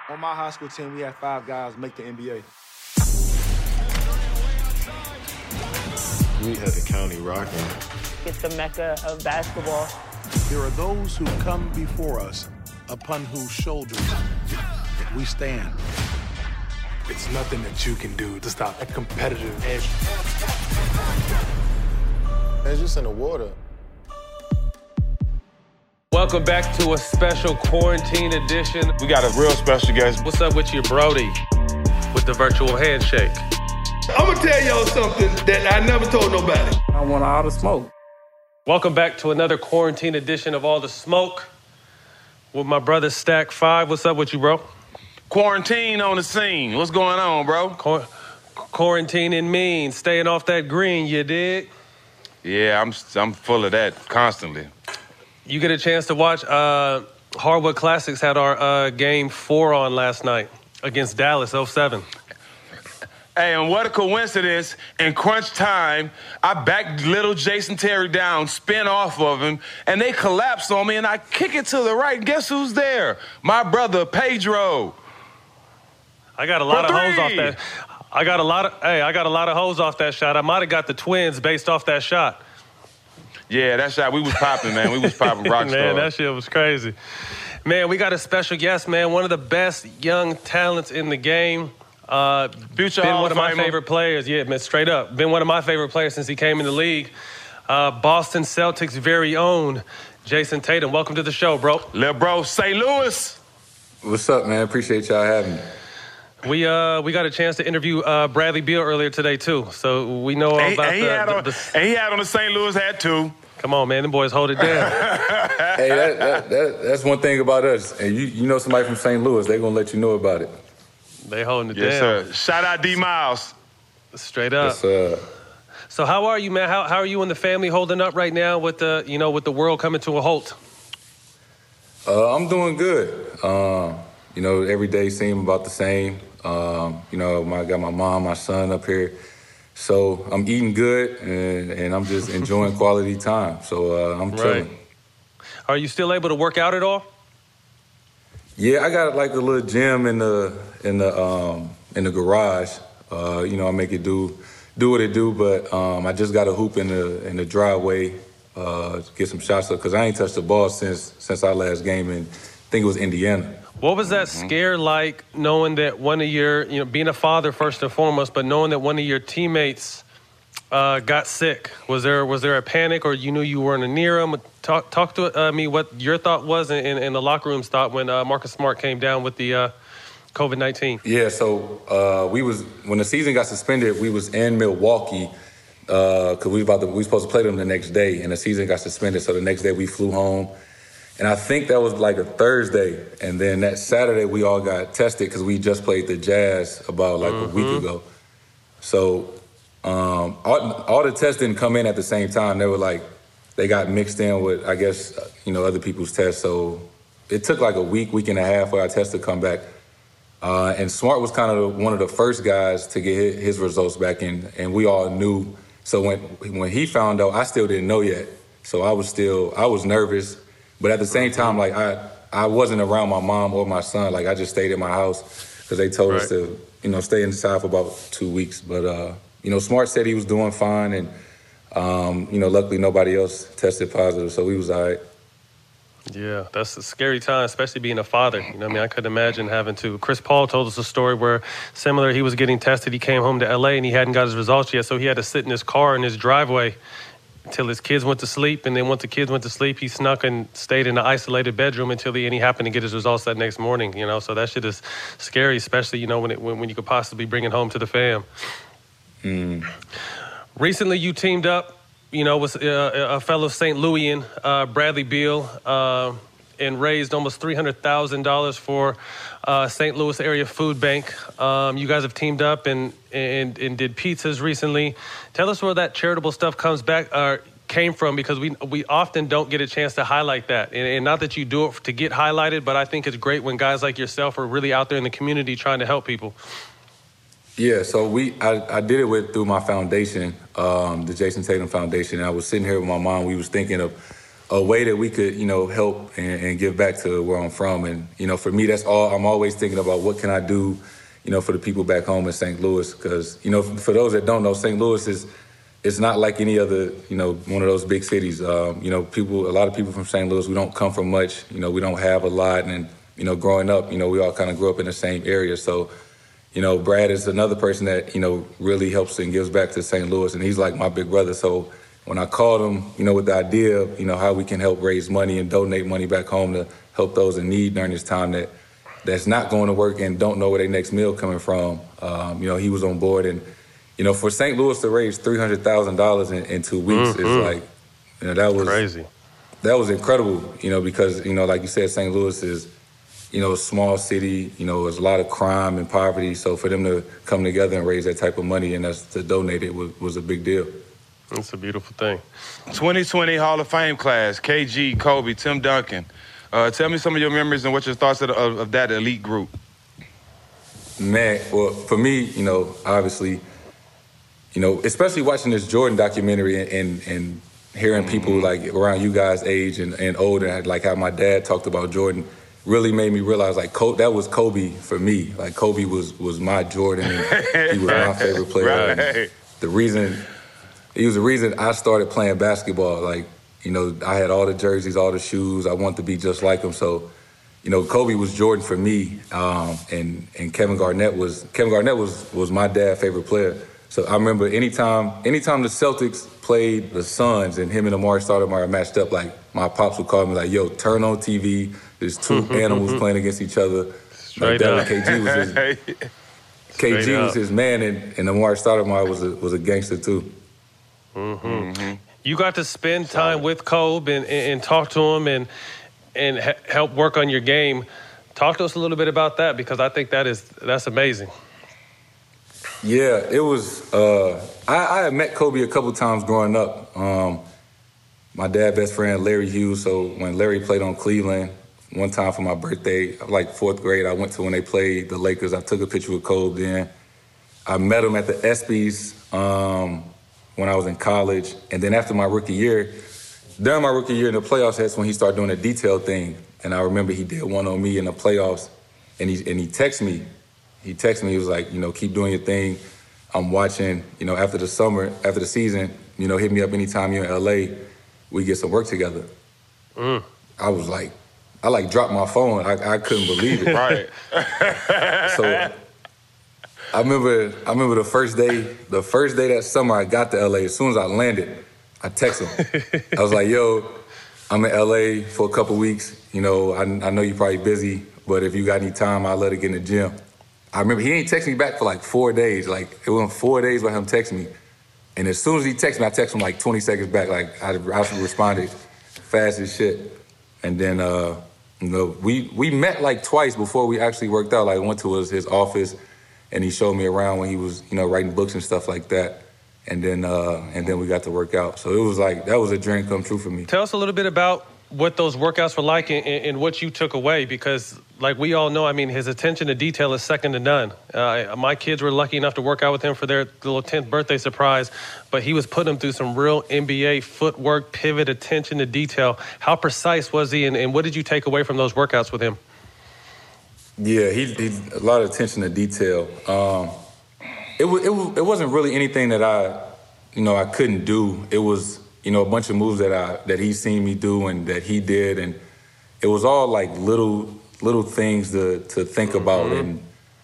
On my high school team, we had 5 guys make the NBA. We had the county rocking. It's the mecca of basketball. There are those who come before us, upon whose shoulders we stand. It's nothing that you can do to stop a competitive edge. It's just in the water. Welcome back to a special quarantine edition. We got a real special guest. What's up with you, Brody, with the virtual handshake? I'm gonna tell y'all something that I never told nobody. I want all the smoke. Welcome back to another quarantine edition of All the Smoke with my brother Stack 5. What's up with you, bro? Quarantine on the scene. What's going on, bro? Quarantining means staying off that green, you dig? Yeah, I'm full of that constantly. You get a chance to watch Hardwood Classics had our Game 4 on last night against Dallas 07. Hey, and what a coincidence. In crunch time, I backed little Jason Terry down, spin off of him, and they collapsed on me, and I kick it to the right, and guess who's there? My brother, Pedro. I got a lot of hoes off that. I got a lot of hoes off that shot. I might have got the twins based off that shot. Yeah, that shot, we was popping, man. We was popping rock Man, stars. that shit was crazy. Man, we got a special guest, man. One of the best young talents in the game. Future been Hall one of of my Famer. favorite players. Yeah, man, straight up. Been one of my favorite players since he came in the league. Boston Celtics' very own Jason Tatum. Welcome to the show, bro. Lil' bro, St. Louis. What's up, man? Appreciate y'all having me. We got a chance to interview Bradley Beal earlier today, too. So we know all about and he had on the St. Louis hat, too. Come on, man. Them boys hold it down. Hey, that's one thing about us. And you know somebody from St. Louis, they're going to let you know about it. They holding it down. Yes, sir. Shout out D. Miles. Straight up. Yes, sir. So how are you, man? How are you and the family holding up right now with the with the world coming to a halt? I'm doing good. Every day seems about the same. I got my mom, my son up here. So I'm eating good, and I'm just enjoying quality time. So I'm chilling. Right. Are you still able to work out at all? Yeah, I got like a little gym in the garage. I make it do what it do, but I just got a hoop in the driveway to get some shots up because I ain't touched the ball since our last game in, I think it was Indiana. What was that scare like, knowing that one of your, being a father first and foremost, but knowing that one of your teammates got sick? Was there a panic, or you knew you weren't near him? Talk to me what your thought was and the locker room's thought when Marcus Smart came down with the COVID-19. Yeah, so when the season got suspended, we was in Milwaukee because we was supposed to play them the next day, and the season got suspended. So the next day we flew home. And I think that was like a Thursday. And then that Saturday, we all got tested because we just played the Jazz about like a week ago. So all the tests didn't come in at the same time. They got mixed in with, I guess, other people's tests. So it took like a week and a half for our tests to come back. And Smart was kind of one of the first guys to get his results back in. And we all knew. So when he found out, I still didn't know yet. So I was nervous. But at the same time, like I wasn't around my mom or my son. Like I just stayed in my house because they told us to, stay inside for about 2 weeks. But Smart said he was doing fine, and luckily nobody else tested positive, so we was all right. Yeah, that's a scary time, especially being a father. I couldn't imagine having to. Chris Paul told us a story where similar, he was getting tested. He came home to LA and he hadn't got his results yet, so he had to sit in his car in his driveway until his kids went to sleep, and then once the kids went to sleep, he snuck and stayed in an isolated bedroom until he happened to get his results that next morning. So that shit is scary, especially when you could possibly bring it home to the fam. Recently, you teamed up, with a fellow St. Louian, Bradley Beal, and raised almost $300,000 for St. Louis area food bank. You guys have teamed up and did pizzas recently. Tell us where that charitable stuff came from, because we often don't get a chance to highlight that. And not that you do it to get highlighted, but I think it's great when guys like yourself are really out there in the community trying to help people. Yeah, so I did it through my foundation, the Jason Tatum Foundation. And I was sitting here with my mom. We was thinking of a way that we could, help and give back to where I'm from. And, for me, that's all. I'm always thinking about what can I do, for the people back home in St. Louis. Because, for those that don't know, St. Louis it's not like any other, one of those big cities. A lot of people from St. Louis, we don't come from much. We don't have a lot. And, growing up, we all kind of grew up in the same area. So, Brad is another person that, really helps and gives back to St. Louis. And he's like my big brother. So when I called him, with the idea of, how we can help raise money and donate money back home to help those in need during this time that's not going to work and don't know where their next meal coming from, he was on board. And, for St. Louis to raise $300,000 in 2 weeks is like, that was crazy. That was incredible, because, like you said, St. Louis is, a small city, there's a lot of crime and poverty. So for them to come together and raise that type of money and us to donate it was a big deal. It's a beautiful thing. 2020 Hall of Fame class, KG, Kobe, Tim Duncan. Tell me some of your memories and what your thoughts of that elite group. Man, well, for me, obviously, especially watching this Jordan documentary and hearing people like around you guys' age and older, like how my dad talked about Jordan, really made me realize like that was Kobe for me. Like Kobe was my Jordan, and he was my favorite player. Right. He was the reason I started playing basketball. Like, I had all the jerseys, all the shoes. I wanted to be just like him. So, Kobe was Jordan for me, and Kevin Garnett was my dad's favorite player. So I remember anytime the Celtics played the Suns and him and Amar'e Stoudemire matched up, like my pops would call me like, "Yo, turn on TV. There's two animals playing against each other." Straight up. KG was his man, and Amar'e Stoudemire was a gangster too. Mm-hmm. You got to spend time with Kobe and talk to him and help work on your game. Talk to us a little bit about that, because I think that's amazing. Yeah, it was. I had met Kobe a couple times growing up. My dad's best friend, Larry Hughes. So when Larry played on Cleveland, one time for my birthday, like 4th grade, I went to when they played the Lakers. I took a picture with Kobe then. I met him at the ESPYs when I was in college. And then after my rookie year, during my rookie year in the playoffs, that's when he started doing a detail thing. And I remember he did one on me in the playoffs, and he texted me. He texted me, he was like, keep doing your thing. I'm watching, after the season, hit me up anytime you're in LA, we get some work together. I was like, I dropped my phone. I couldn't believe it. Right. So I remember the first day that summer I got to LA, as soon as I landed, I texted him. I was like, yo, I'm in LA for a couple weeks. I know you're probably busy, but if you got any time, I'll let it get in the gym. I remember he ain't text me back for like 4 days. Like, it went 4 days by him texting me. And as soon as he texted me, I texted him like 20 seconds back. Like, I responded fast as shit. And then, we met like twice before we actually worked out. Like, I went to his office, and he showed me around when he was, writing books and stuff like that. And then we got to work out. So it was like, that was a dream come true for me. Tell us a little bit about what those workouts were like and what you took away, because like we all know, I mean, his attention to detail is second to none. My kids were lucky enough to work out with him for their little 10th birthday surprise, but he was putting them through some real NBA footwork, pivot, attention to detail. How precise was he, and what did you take away from those workouts with him? Yeah, he a lot of attention to detail. It wasn't really anything that I couldn't do. It was, a bunch of moves that he's seen me do and that he did, and it was all like little things to think about, and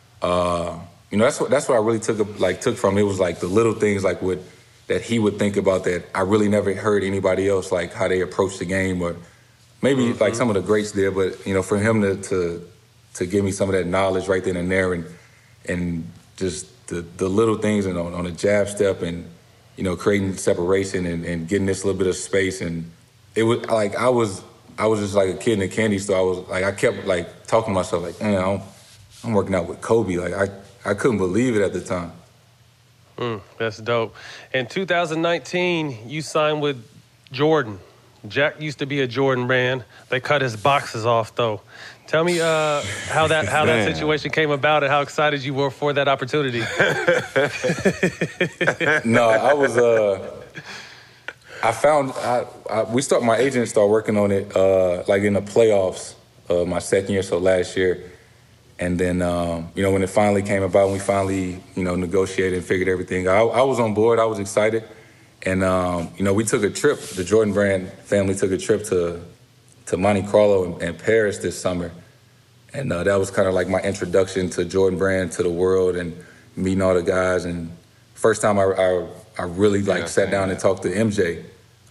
that's what I really took from it. Was like the little things like that he would think about that I really never heard anybody else, like how they approach the game, or maybe like some of the greats did, but for him to give me some of that knowledge right then and there, and just the little things and on a jab step, and creating separation and getting this little bit of space. And it was like I was just like a kid in a candy store. I kept like talking to myself like, man, I'm working out with Kobe. Like I couldn't believe it at the time. That's dope. In 2019, you signed with Jordan. Jack used to be a Jordan man. They cut his boxes off though. Tell me how that situation came about and how excited you were for that opportunity. No, My agent started working on it like in the playoffs my second year, so last year. And then, when it finally came about, we finally, negotiated and figured everything out. I was on board. I was excited. And, we took a trip. The Jordan Brand family took a trip to Monte Carlo and Paris this summer. And that was kind of like my introduction to Jordan Brand, to the world, and meeting all the guys. And first time I really sat down and talked to MJ.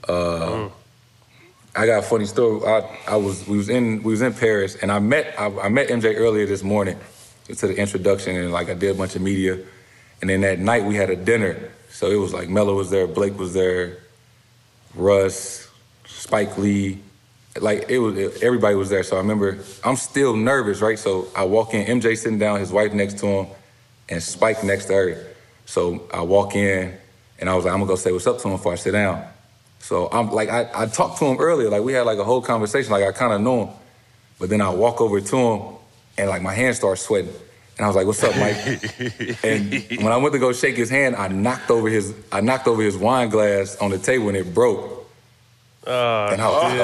I got a funny story. We was in Paris, and I met MJ earlier this morning to the introduction, and I did a bunch of media. And then that night we had a dinner. So it was like Melo was there, Blake was there, Russ, Spike Lee. Everybody was there. So I remember I'm still nervous, right? So I walk in, MJ sitting down, his wife next to him, and Spike next to her. So I walk in, and I was like, I'm gonna go say what's up to him before I sit down. So I'm I talked to him earlier, we had a whole conversation, I kind of know him. But then I walk over to him, and my hands start sweating. And I was like, "What's up, Mike?" And when I went to go shake his hand, I knocked over his wine glass on the table, and it broke. And I was like,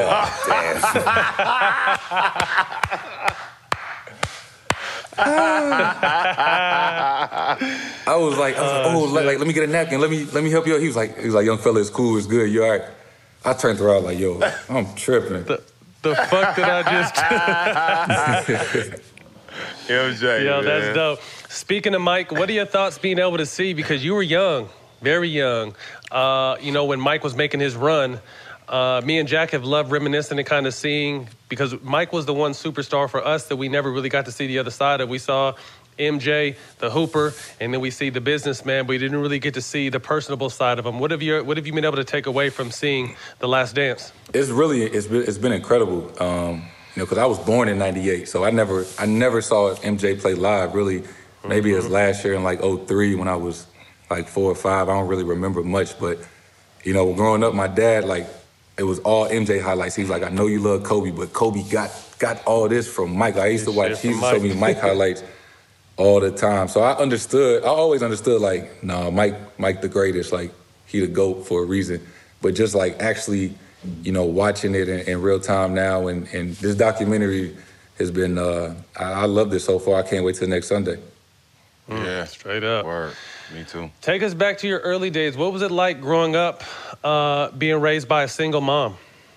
I was like, let me get a napkin. Let me help you out. He was like, young fella, it's cool, it's good, you all right? I turned around like, yo, I'm tripping. The fuck did I just MJ, Yo, man. that's dope. Speaking of Mike, what are your thoughts being able to see? Because you were young, very young. When Mike was making his run, me and Jack have loved reminiscing and kind of seeing, because Mike was the one superstar for us that we never really got to see the other side of. We saw MJ, the hooper, and then we see the businessman, but we didn't really get to see the personable side of him. What have you been able to take away from seeing The Last Dance? It's been incredible. Because I was born in '98, so I never saw MJ play live. Really, maybe as last year in 2003 when I was 4 or 5. I don't really remember much, but growing up, my dad it was all MJ highlights. He was like, I know you love Kobe, but Kobe got all this from Mike. I used to watch. He used to show me Mike highlights all the time. So I always understood Mike the greatest. He the GOAT for a reason. But just actually, watching it in real time now, and this documentary has been, I love this so far. I can't wait till next Sunday. Yeah, straight up. Word. Me too. Take us back to your early days. What was it like growing up, being raised by a single mom?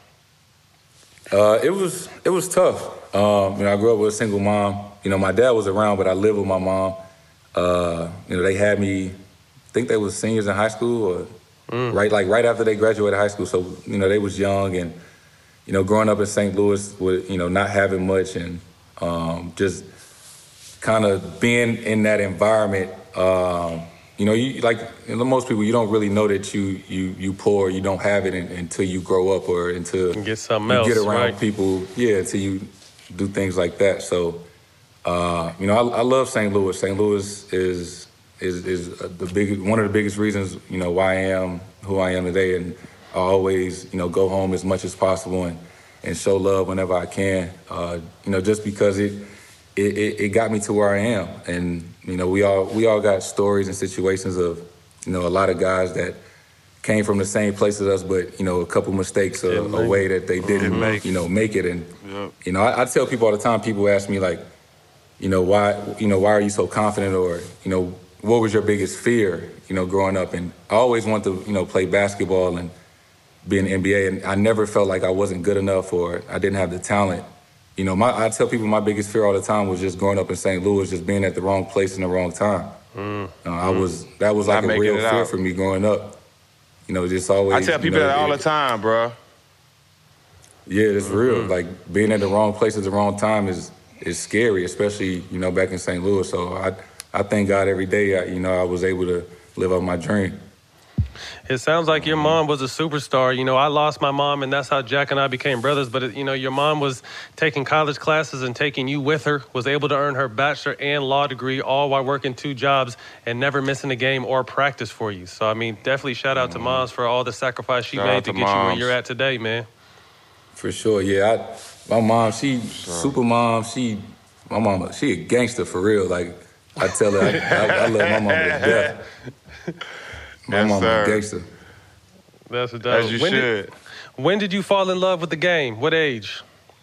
It was tough. I grew up with a single mom. My dad was around, but I lived with my mom. They had me, I think they was seniors in high school, or right after they graduated high school. So, they was young, and, growing up in St. Louis with, not having much, and just kind of being in that environment. Most people, you don't really know that you poor, you don't have it until you grow up, or until get something else, get around right? people, until you do things like that. So, I love St. Louis. St. Louis is one of the biggest reasons, why I am who I am today. And I always, go home as much as possible and show love whenever I can, just because it got me to where I am. And, we all got stories and situations of, a lot of guys that came from the same place as us, but, a couple mistakes away that they didn't make it. And, I tell people all the time, people ask me why are you so confident, or, what was your biggest fear, growing up? And I always wanted to, play basketball and be in the NBA, and I never felt like I wasn't good enough or I didn't have the talent. I tell people my biggest fear all the time was just growing up in St. Louis, just being at the wrong place in the wrong time. That was a real fear for me growing up. Just always. I tell people that all the time, bro. Yeah, it's real. Being at the wrong place at the wrong time is scary, especially, back in St. Louis. So I thank God every day, I was able to live up my dream. It sounds like your mom was a superstar. I lost my mom, and that's how Jack and I became brothers. But, your mom was taking college classes and taking you with her, was able to earn her bachelor and law degree, all while working 2 jobs and never missing a game or practice for you. So, definitely shout out to moms for all the sacrifice she made to get you where you're at today, man. For sure, yeah. My mom, super mom. My mama, she a gangster for real. I tell her, I love my mama to death. My mama a gangster. That's dope. As you should. When did you fall in love with the game? What age?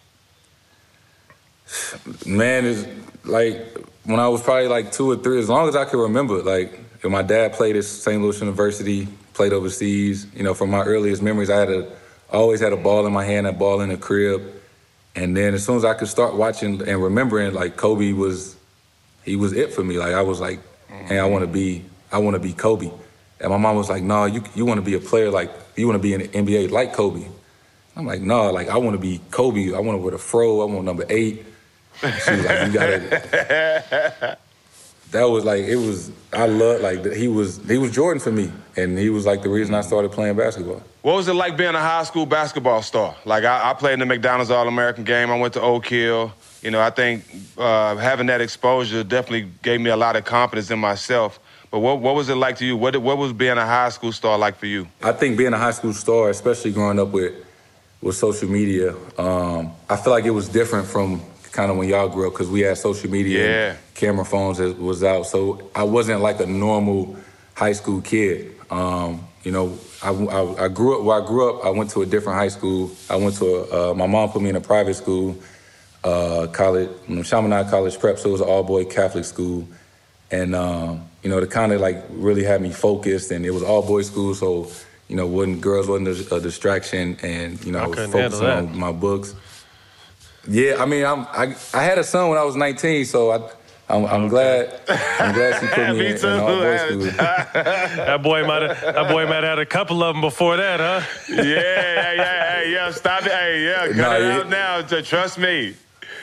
Man, it's like when I was probably like 2 or 3, as long as I can remember. Like, my dad played at St. Louis University, played overseas. You know, from my earliest memories, I always had a ball in my hand, a ball in the crib. And then as soon as I could start watching and remembering, like, Kobe was it for me. Like, I was like, hey, I want to be Kobe. And my mom was like, no, you want to be a player, like, you want to be in the NBA like Kobe. I'm like, no, like, I want to be Kobe. I want to wear the fro. I want number 8. She was like, you gotta. That was like, it was. I loved, like, he was Jordan for me, and he was like the reason I started playing basketball. What was it like being a high school basketball star? Like, I played in the McDonald's All-American game. I went to Oak Hill. You know, I think having that exposure definitely gave me a lot of confidence in myself. But what was it like to you? What was being a high school star like for you? I think being a high school star, especially growing up with social media, I feel like it was different from kind of when y'all grew up, because we had social media and camera phones that was out. So I wasn't like a normal high school kid. You know, I grew up, where I grew up, I went to a different high school. I went to my mom put me in a private school, college, Chaminade College Prep, so it was an all-boy Catholic school. And, you know, it kind of like really had me focused, and it was all-boys school, so, you know, girls wasn't a distraction, and, you know, I was focusing on my books. Yeah, I mean, I had a son when I was 19, so I'm glad she put me in all-boys school. That boy might have had a couple of them before that, huh? Yeah, stop it. Hey, cut it out now. Trust me.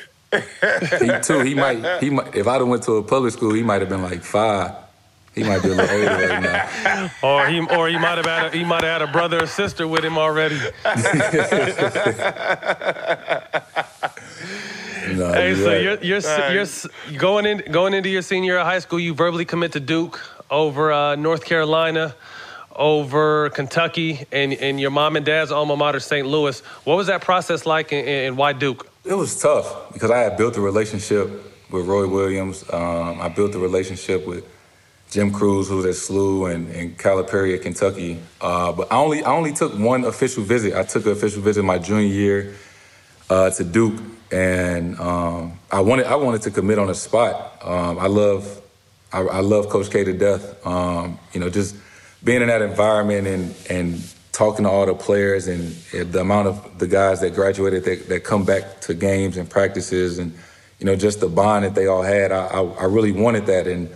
He might. If I'd have went to a public school, he might have been like 5. He might be a little older right now. Or he might have had a brother or sister with him already. No, hey, so right. you're going into your senior year of high school. You verbally commit to Duke over North Carolina, over Kentucky, and your mom and dad's alma mater, St. Louis. What was that process like, and why Duke? It was tough because I had built a relationship with Roy Williams. I built a relationship with Jim Cruz, who was at SLU, and Calipari at Kentucky. But I only took one official visit. I took an official visit my junior year to Duke, and I wanted to commit on the spot. I love Coach K to death. You know, just being in that environment and talking to all the players and the amount of the guys that graduated that come back to games and practices, and, you know, just the bond that they all had. I really wanted that. And,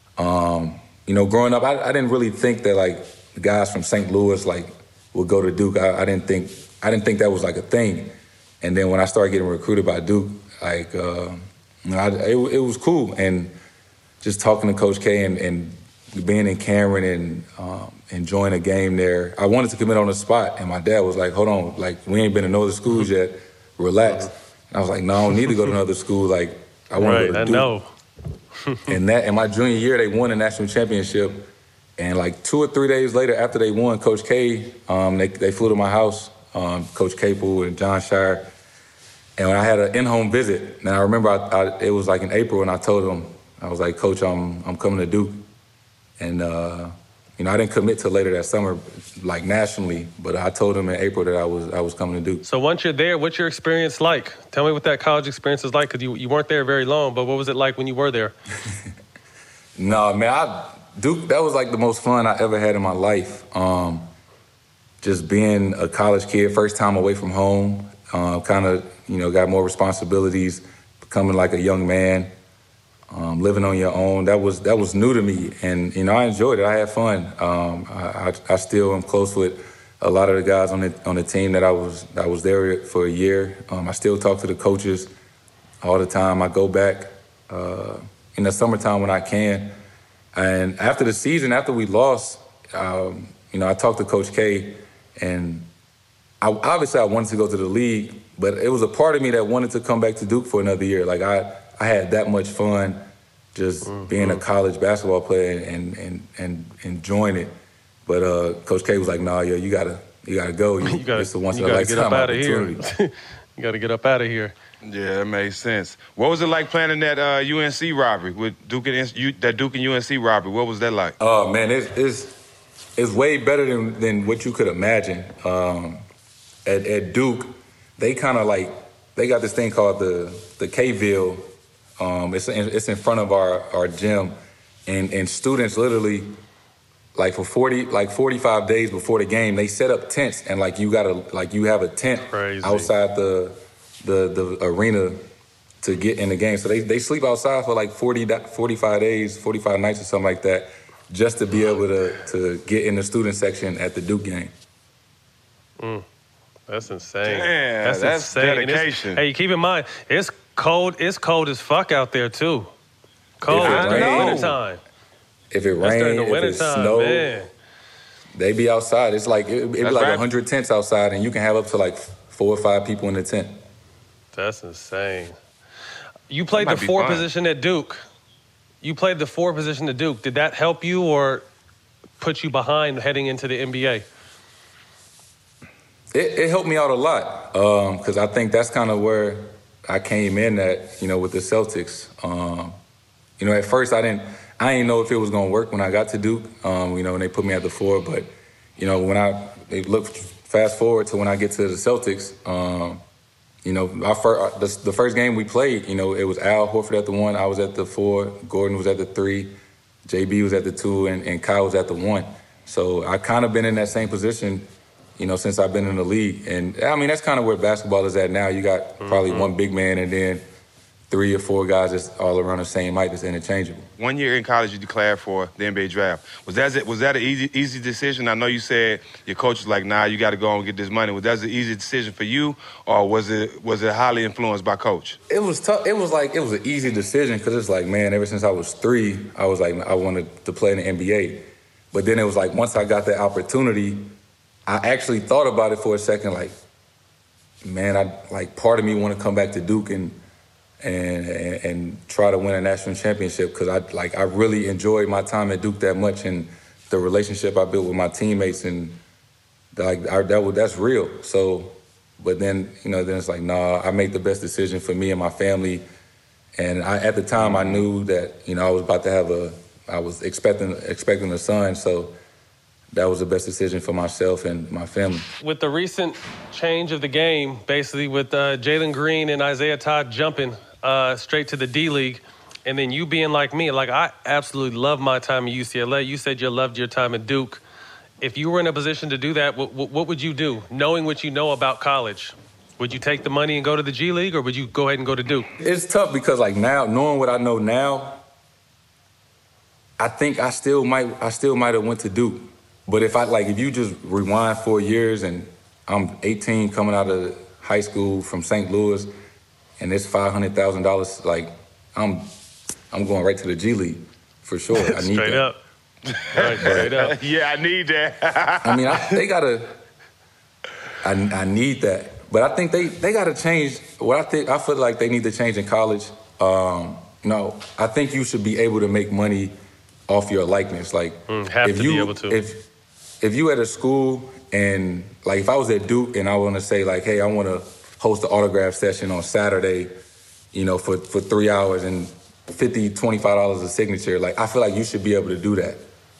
you know, growing up, I didn't really think that, like, the guys from St. Louis, like, would go to Duke. I didn't think that was, like, a thing. And then when I started getting recruited by Duke, like, you know, it was cool. And just talking to Coach K and being in Cameron and enjoying a game there, I wanted to commit on the spot. And my dad was like, hold on, like, we ain't been to no other schools yet. Relax. And I was like, no, I don't need to go to another school. Like, I want to go to Duke. Know. And in my junior year, they won the national championship. And like 2 or 3 days later, after they won, Coach K, they flew to my house, Coach Capel and John Shire. And when I had an in-home visit, and I remember it was like in April, and I told him, I was like, Coach, I'm coming to Duke. And, you know, I didn't commit till later that summer, like nationally, but I told him in April that I was coming to Duke. So once you're there, what's your experience like? Tell me what that college experience is like, because you weren't there very long, but what was it like when you were there? No, man, Duke, that was like the most fun I ever had in my life. Just being a college kid, first time away from home, kind of, you know, got more responsibilities, becoming like a young man. Living on your own, that was new to me, and, you know, I enjoyed it. I had fun. I still am close with a lot of the guys on the team that I was there for a year. I still talk to the coaches all the time. I go back in the summertime when I can. And after the season, after we lost, you know, I talked to Coach K, and I wanted to go to the league, but it was a part of me that wanted to come back to Duke for another year. Like, I had that much fun just being a college basketball player and enjoying it. But Coach K was like, "Nah, yo, you gotta go. It's a once in a lifetime opportunity." You gotta get up out of here. Yeah, that makes sense. What was it like playing in that UNC robbery with Duke and UNC robbery? What was that like? Oh man, it's it's way better than what you could imagine. At Duke, they kind of like, they got this thing called the K-Ville. It's in front of our gym, and students literally, like for 45 days before the game, they set up tents, and like you have a tent outside the arena to get in the game. So they sleep outside for like 45 days, 45 nights or something like that, just to be able to get in the student section at the Duke game. That's insane. Damn, that's insane. dedication. Hey, keep in mind, it's cold. It's cold as fuck out there too. Cold during the wintertime. If it rains, if it snows, they be outside. It's like it'd be like 100 tents outside, and you can have up to like 4 or 5 people in the tent. That's insane. You played the 4 position at Duke. You played the 4 position at Duke. Did that help you or put you behind heading into the NBA? It helped me out a lot because I think that's kind of where I came in at, with the Celtics. At first I didn't know if it was going to work when I got to Duke, when they put me at the 4. But, when fast forward to when I get to the Celtics, the first game we played, it was Al Horford at the 1, I was at the 4, Gordon was at the 3, JB was at the 2, and Kyle was at the 1. So I kind of been in that same position, since I've been in the league. And, I mean, that's kind of where basketball is at now. You got probably one big man and then 3 or 4 guys that's all around the same height that's interchangeable. 1 year in college, you declared for the NBA draft. Was that an easy decision? I know you said your coach was like, nah, you got to go and get this money. Was that an easy decision for you, or was it highly influenced by coach? It was tough. It was an easy decision because it's like, man, ever since I was 3, I was like, I wanted to play in the NBA. But then it was like, once I got that opportunity, I actually thought about it for a second, like, man, part of me want to come back to Duke and try to win a national championship because I really enjoyed my time at Duke that much, and the relationship I built with my teammates, and that's real. So, but then then it's like, nah, I made the best decision for me and my family, and at the time I knew that I was about to I was expecting a son, so that was the best decision for myself and my family. With the recent change of the game, basically with Jalen Green and Isaiah Todd jumping straight to the D-League, and then you being like me, like I absolutely love my time at UCLA. You said you loved your time at Duke. If you were in a position to do that, what would you do, knowing what you know about college? Would you take the money and go to the G League, or would you go ahead and go to Duke? It's tough because now, knowing what I know now, I think I still might have went to Duke. But if you just rewind 4 years and I'm 18 coming out of high school from St. Louis and it's $500,000, like I'm going right to the G League for sure. I need Straight that. up. Right, straight up. Yeah, I need that. I mean, they gotta. I need that, but I think they gotta change. I feel like they need to change in college. I think you should be able to make money off your likeness. Like be able to. If you at a school and like if I was at Duke and I want to say like, hey, I want to host an autograph session on Saturday, for 3 hours and $50, $25 a signature, like I feel like you should be able to do that.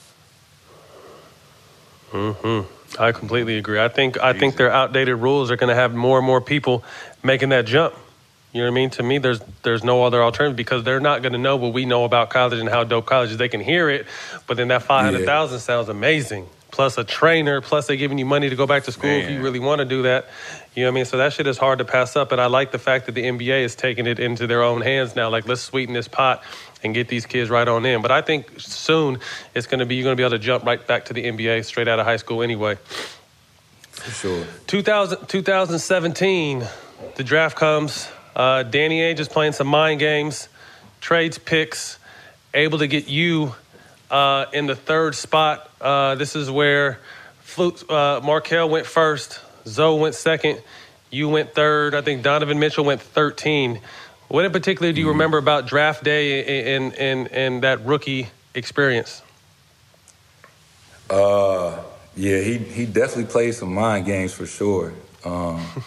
I completely agree. I think their outdated rules are going to have more and more people making that jump. You know what I mean? To me, there's no other alternative because they're not going to know what we know about college and how dope college is. They can hear it, but then that $500,000 sounds amazing. Plus a trainer, plus they're giving you money to go back to school if you really want to do that. You know what I mean? So that shit is hard to pass up. And I like the fact that the NBA is taking it into their own hands now. Like, let's sweeten this pot and get these kids right on in. But I think soon you're going to be able to jump right back to the NBA straight out of high school anyway. For sure. 2017, the draft comes. Danny Ainge is playing some mind games, trades picks, able to get you in the 3rd spot. This is where Markelle went 1st, Zoe went 2nd, you went 3rd. I think Donovan Mitchell went 13. What in particular do you remember about draft day and that rookie experience? Yeah, he definitely played some mind games for sure.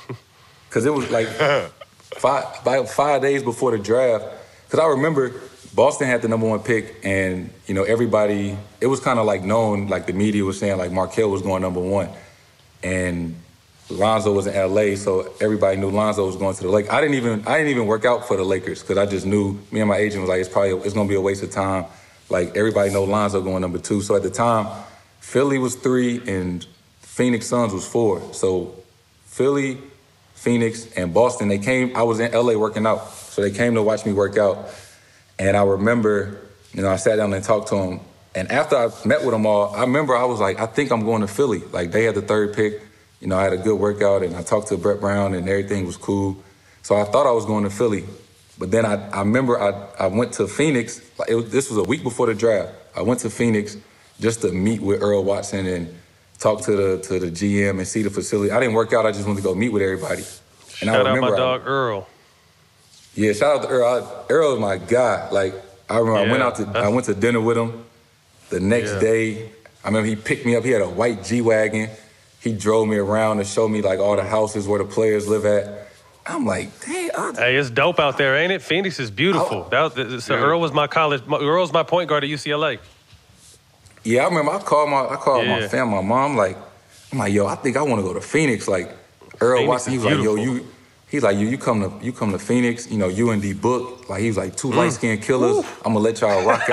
Because it was like 5 days before the draft. Because I remember Boston had the number 1 pick, and, everybody, it was kind of like known, like the media was saying, like Markelle was going number 1. And Lonzo was in LA, so everybody knew Lonzo was going to the Lakers. I didn't even work out for the Lakers because I just knew, me and my agent was like, it's going to be a waste of time. Like, everybody know Lonzo going number 2. So at the time, Philly was 3 and Phoenix Suns was 4. So Philly, Phoenix, and Boston, they came. I was in LA working out, so they came to watch me work out. And I remember, I sat down and talked to them. And after I met with them all, I remember I was like, I think I'm going to Philly. Like, they had the 3rd pick. I had a good workout, and I talked to Brett Brown, and everything was cool. So I thought I was going to Philly. But then I remember I went to Phoenix. This was a week before the draft. I went to Phoenix just to meet with Earl Watson and talk to the GM and see the facility. I didn't work out. I just wanted to go meet with everybody. And shout out my dog, Earl. Yeah, shout out to Earl. Earl is my guy. Like, I remember I went to dinner with him the next day. I remember he picked me up. He had a white G-Wagon. He drove me around and showed me, like, all the houses where the players live at. I'm like, damn. Hey, it's dope out there, ain't it? Phoenix is beautiful. Earl was my Earl's my point guard at UCLA. Yeah, I remember I called my family, my mom, I'm like, yo, I think I want to go to Phoenix. Like, Earl Watson, he was beautiful. Like, yo, he's like, you come to Phoenix, you and D Book. Like, he was like, 2 light-skinned killers. I'm going to let y'all rock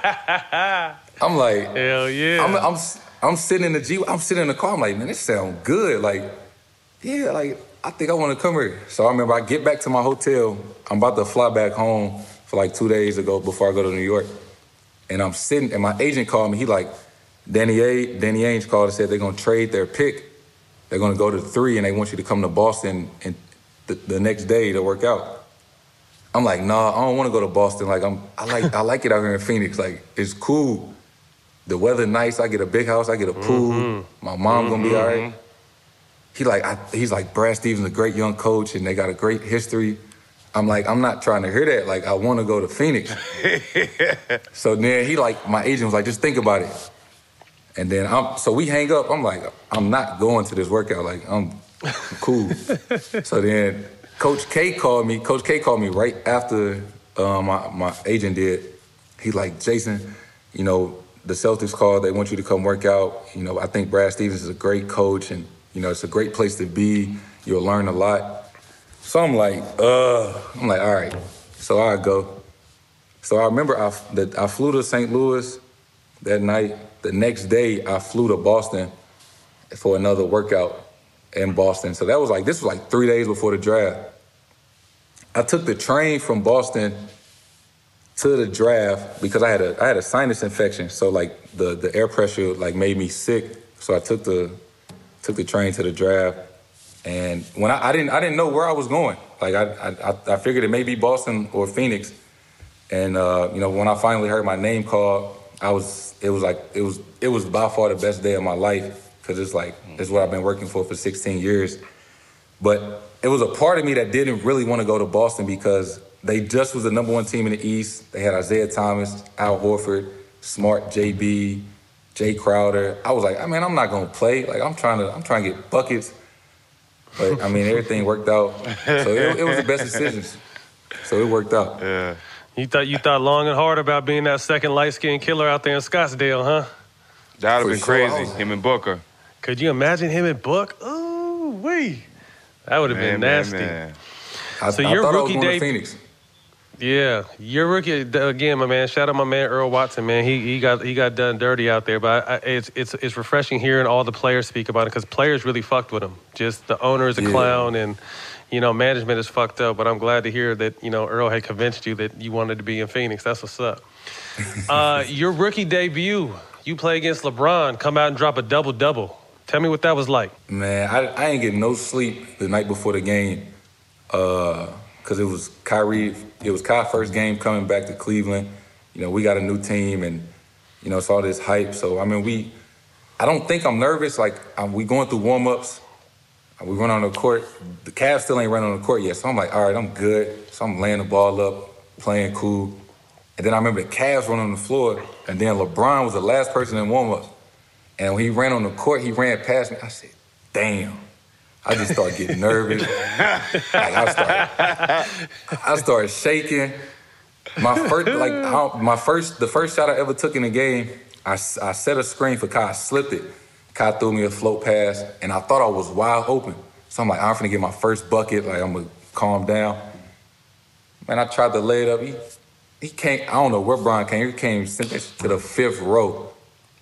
out. I'm like, hell yeah. I'm sitting in the car. I'm like, man, this sounds good. Like, yeah, like, I think I want to come here. So I remember I get back to my hotel. I'm about to fly back home for like 2 days ago before I go to New York. And I'm sitting, and my agent called me. He like, Danny Ainge called and said they're going to trade their pick. They're going to go to 3, and they want you to come to Boston and the next day to work out. I'm like, nah, I don't want to go to Boston. Like, I like it out here in Phoenix. Like, it's cool. The weather nice. I get a big house. I get a pool. Mm-hmm. My mom gonna be all right. He's like, Brad Stevens, a great young coach, and they got a great history. I'm like, I'm not trying to hear that. Like, I want to go to Phoenix. So then my agent was like, just think about it. And then so we hang up. I'm like, I'm not going to this workout. Like, I'm cool. So then Coach K called me. Coach K called me right after my agent did. He like, Jason, the Celtics called. They want you to come work out. I think Brad Stevens is a great coach, and it's a great place to be. You'll learn a lot. So I'm like, all right. So I go. So I remember I flew to St. Louis that night. The next day, I flew to Boston for another workout in Boston. So this was like 3 days before the draft. I took the train from Boston to the draft because I had a sinus infection. So like the air pressure like made me sick. So I took the train to the draft. And when I didn't know where I was going. Like I figured it may be Boston or Phoenix. And when I finally heard my name called, it was by far the best day of my life because it's what I've been working for 16 years. But it was a part of me that didn't really want to go to Boston because they just was the number 1 team in the East. They had Isaiah Thomas, Al Horford, Smart, JB, Jay Crowder. I was like, I'm not gonna play. Like I'm trying to get buckets. But everything worked out. So it was the best decisions. So it worked out. Yeah. You thought long and hard about being that second light-skinned killer out there in Scottsdale, huh? That'd have been crazy. Him and Booker. Could you imagine him and Book? Ooh, wee. That would have been nasty. Man. So your rookie day, Phoenix. Yeah, your rookie again, my man. Shout out my man Earl Watson, man. He got done dirty out there, but it's refreshing hearing all the players speak about it because players really fucked with him. Just the owner is a clown, and management is fucked up. But I'm glad to hear that Earl had convinced you that you wanted to be in Phoenix. That's what's up. Your rookie debut, you play against LeBron, come out and drop a double-double. Tell me what that was like. Man, I ain't getting no sleep the night before the game. Because it was Kyrie's first game coming back to Cleveland. We got a new team and, it's all this hype. So, I don't think I'm nervous. Like, we going through warm-ups. We run on the court. The Cavs still ain't running on the court yet. So I'm like, all right, I'm good. So I'm laying the ball up, playing cool. And then I remember the Cavs running on the floor. And then LeBron was the last person in warm-ups. And when he ran on the court, he ran past me. I said, damn. I just started getting nervous. I started shaking. The first shot I ever took in the game, I set a screen for Kai, I slipped it. Kai threw me a float pass, and I thought I was wide open. So I'm like, I'm finna get my first bucket, like I'm gonna calm down. Man, I tried to lay it up. He can't, I don't know where Brian came. He came sent that to the 5th row.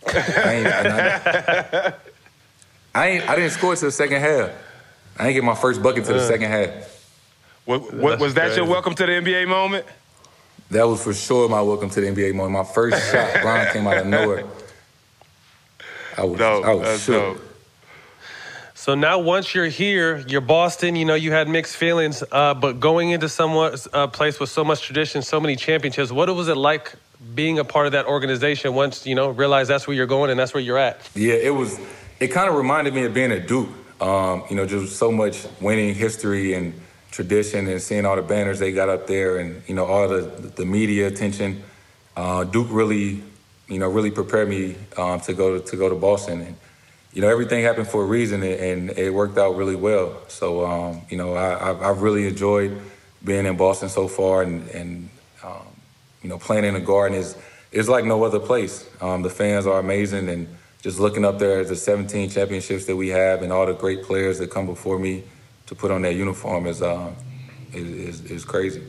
I didn't score to the second half. I didn't get my first bucket to the second half. Was that your welcome to the NBA moment? That was for sure my welcome to the NBA moment. My first shot, Brian came out of nowhere. I was shook. Dope. So now once you're here, you're Boston, you had mixed feelings, but going into a place with so much tradition, so many championships, what was it like being a part of that organization once, realize that's where you're going and that's where you're at? Yeah, it kind of reminded me of being at Duke. Just so much winning history and tradition and seeing all the banners they got up there and, all the media attention. Duke really prepared me to go to Boston. And, everything happened for a reason and it worked out really well. So, I've really enjoyed being in Boston so far and playing in the Garden is like no other place. The fans are amazing and just looking up there at the 17 championships that we have and all the great players that come before me to put on that uniform is crazy.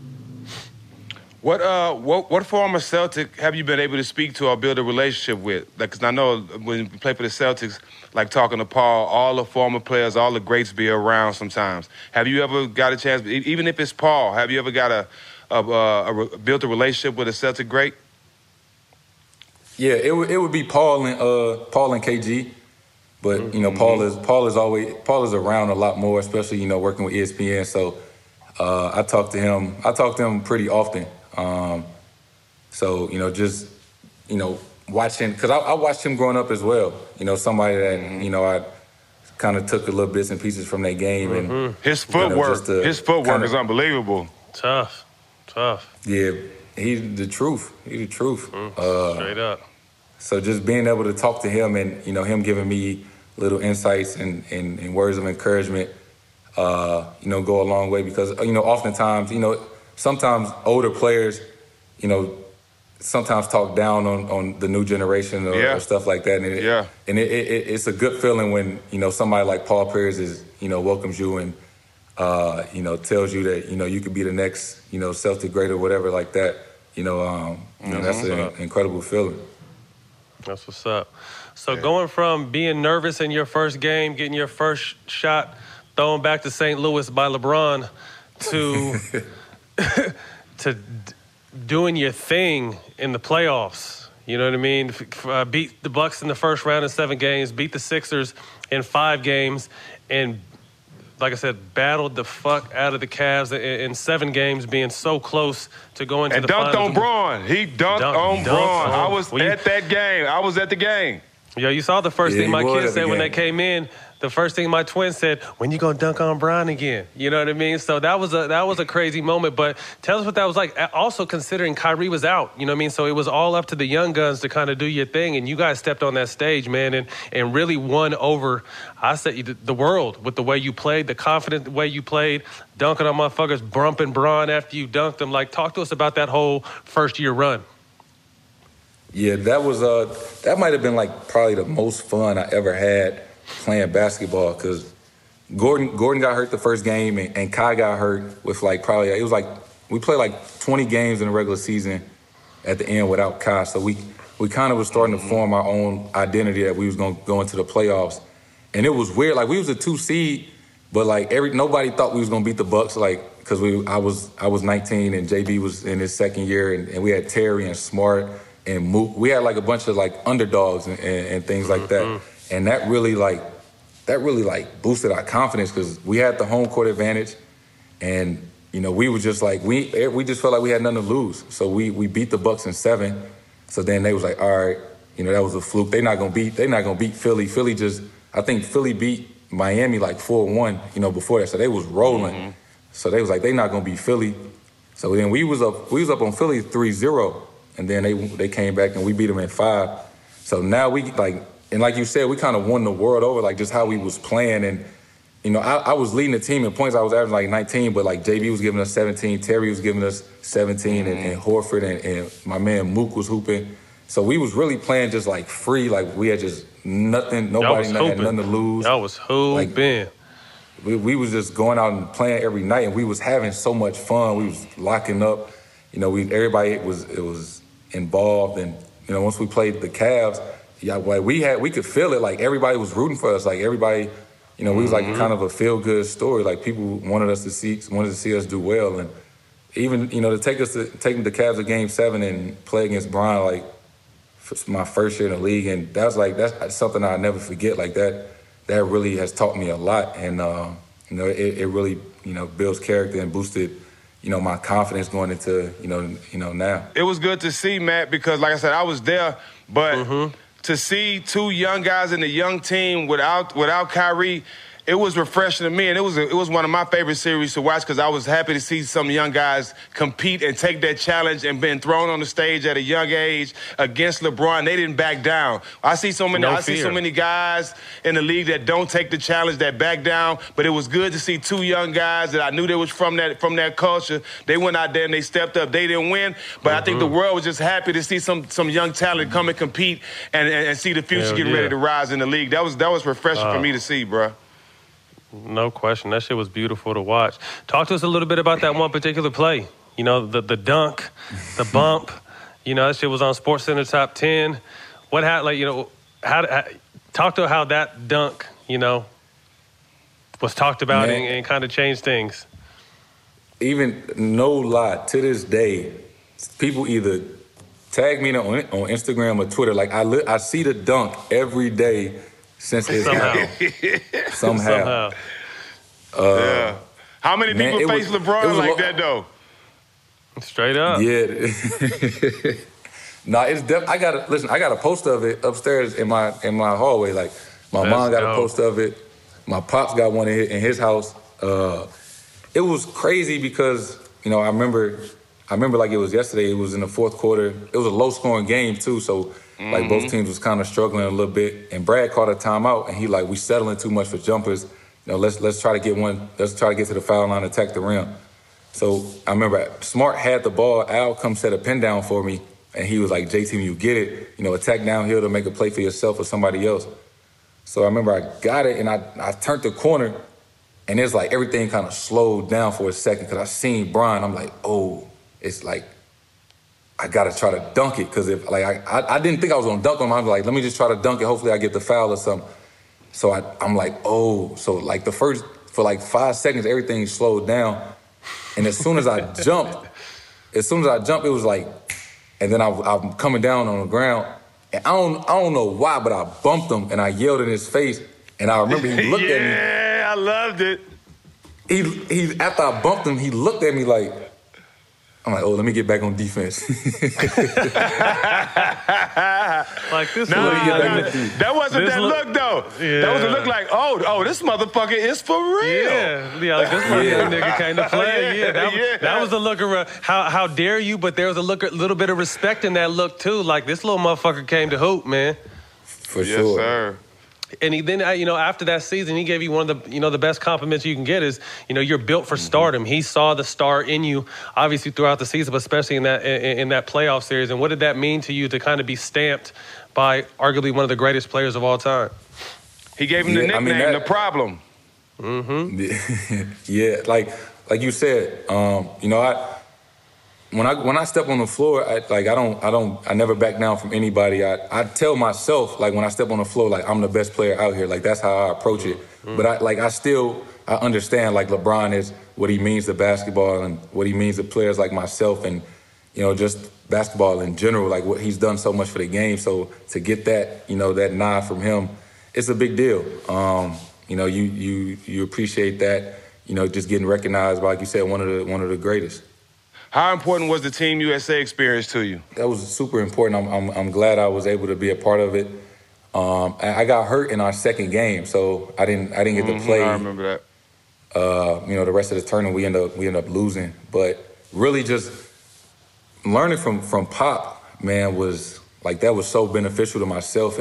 What former Celtic have you been able to speak to or build a relationship with? Because I know when you play for the Celtics, like talking to Paul, all the former players, all the greats be around sometimes. Have you ever got a chance, even if it's Paul, have you ever got built a relationship with a Celtic great? Yeah, it would be Paul and KG, but Paul is around a lot more, especially working with ESPN. So I talk to him pretty often. Watching, because I watched him growing up as well. Somebody that I kind of took a little bits and pieces from that game. And his footwork is unbelievable. Tough. Yeah, he's the truth. Straight up. So just being able to talk to him and him giving me little insights and words of encouragement, go a long way because oftentimes sometimes older players, sometimes talk down on the new generation or stuff like that. And it's a good feeling when somebody like Paul Pierce welcomes you and tells you that you could be the next Celtic great or whatever like that. That's an incredible feeling. That's what's up. So going from being nervous in your first game, getting your first shot thrown back to St. Louis by LeBron, to doing your thing in the playoffs. You know what I mean? Beat the Bucks in the first round in 7 games, beat the Sixers in 5 games, and like I said, battled the fuck out of the Cavs in 7 games, being so close to going to the finals. And dunked on Braun. He dunked on Braun. I was at that game. I was at the game. Yeah, you saw the first thing my kids said when they came in. The first thing my twin said, when you gonna dunk on Brian again? You know what I mean? So that was a crazy moment. But tell us what that was like. Also considering Kyrie was out, you know what I mean? So it was all up to the young guns to kind of do your thing. And you guys stepped on that stage, man, and really won over, I said, the world with the way you played, the confident way you played, dunking on motherfuckers, bumping Braun after you dunked them. Like, talk to us about that whole first-year run. Yeah, that was that might have been like probably the most fun I ever had playing basketball because Gordon got hurt the first game and Kai got hurt with we played like 20 games in the regular season at the end without Kai. So we kind of was starting to form our own identity that we was going to go into the playoffs. And it was weird. Like, we was a 2 seed, but nobody thought we was going to beat the Bucks, because I was 19 and JB was in his second year and we had Terry and Smart and Mook. We had a bunch of underdogs and things like that. And that really boosted our confidence because we had the home court advantage, and we were just we just felt like we had nothing to lose. So we beat the Bucks in 7. So then they was like, all right, that was a fluke. They're not gonna beat Philly. I think Philly beat Miami 4-1, before that. So they was rolling. So they was like, they're not gonna beat Philly. So then we was up on Philly 3-0, and then they came back and we beat them in 5. So now we and like you said, we kind of won the world over, just how we was playing. And, I was leading the team in points. I was averaging like 19, but like JB was giving us 17, Terry was giving us 17, and Horford and my man Mook was hooping. So we was really playing just like free, like we had just nothing, nobody had nothing to lose. Y'all was hooping. We was just going out and playing every night, and we was having so much fun. We was locking up. Everybody was involved, and once we played the Cavs, we could feel it. Like everybody was rooting for us. Like everybody, we was like kind of a feel good story. Like people wanted to see us do well, and even to take the Cavs to Game 7 and play against Bron, like my first year in the league, and that's something I'll never forget. Like that really has taught me a lot, and it really builds character and boosted my confidence going into now. It was good to see, Matt, because like I said, I was there, but to see two young guys in the young team without Kyrie, it was refreshing to me, and it was one of my favorite series to watch because I was happy to see some young guys compete and take that challenge and been thrown on the stage at a young age against LeBron. They didn't back down. I see so many guys in the league that don't take the challenge, that back down. But it was good to see two young guys that I knew they was from that culture. They went out there and they stepped up. They didn't win, but I think the world was just happy to see some young talent come and compete and see the future getting ready to rise in the league. That was refreshing for me to see, bro. No question. That shit was beautiful to watch. Talk to us a little bit about that one particular play. The dunk, the bump. That shit was on SportsCenter Top 10. What happened? Talk to how that dunk, was talked about and kind of changed things. Even no lie, to this day, people either tag me on Instagram or Twitter. Like I see the dunk every day. Since it's somehow. Yeah. How many people face LeBron like that, though? Straight up. Yeah. I got a poster of it upstairs in my hallway. Like my mom got a poster of it. My pops got one in his house. It was crazy because I remember like it was yesterday. It was in the fourth quarter. It was a low scoring game too, so. Like both teams was kind of struggling a little bit, and Brad caught a timeout, and he we settling too much for jumpers. Let's try to get one. Let's try to get to the foul line, attack the rim. So I remember Smart had the ball. Al come set a pin down for me, and he was like, "JT, you get it. Attack downhill to make a play for yourself or somebody else." So I remember I got it, and I turned the corner, and it's like everything kind of slowed down for a second because I seen Brian. I'm like, oh, it's like. I gotta try to dunk it because if I didn't think I was gonna dunk him. I was like, let me just try to dunk it. Hopefully I get the foul or something. So I'm like, oh. So like for 5 seconds, everything slowed down. And as soon as I jumped, it was like, and then I'm coming down on the ground. And I don't know why, but I bumped him and I yelled in his face. And I remember he looked at me. Yeah, I loved it. He after I bumped him, he looked at me like. I'm like, oh, let me get back on defense. Like this. That wasn't that look though. Yeah. That was a look like, oh, this motherfucker is for real. Yeah, like this nigga came to play. That was the look of how dare you? But there was a little bit of respect in that look too. Like this little motherfucker came to hoop, man. For sure. Yes, sir. And he then, after that season, he gave you one of the, the best compliments you can get is, you're built for stardom. He saw the star in you, obviously throughout the season, but especially in that playoff series. And what did that mean to you to kind of be stamped by arguably one of the greatest players of all time? He gave him the nickname, The Problem. Mm-hmm. Yeah, like you said, When I step on the floor, I never back down from anybody. I tell myself, like, when I step on the floor, like, I'm the best player out here. Like, that's how I approach it. But I understand, like, LeBron is what he means to basketball and what he means to players like myself and, just basketball in general, like what he's done so much for the game. So to get that, that nod from him, it's a big deal. You appreciate that, just getting recognized by, like you said, one of the greatest. How important was the Team USA experience to you? That was super important. I'm glad I was able to be a part of it. I got hurt in our second game, so I didn't get to play. I remember that. The rest of the tournament we end up losing. But really, just learning from Pop, man, was like that was so beneficial to myself and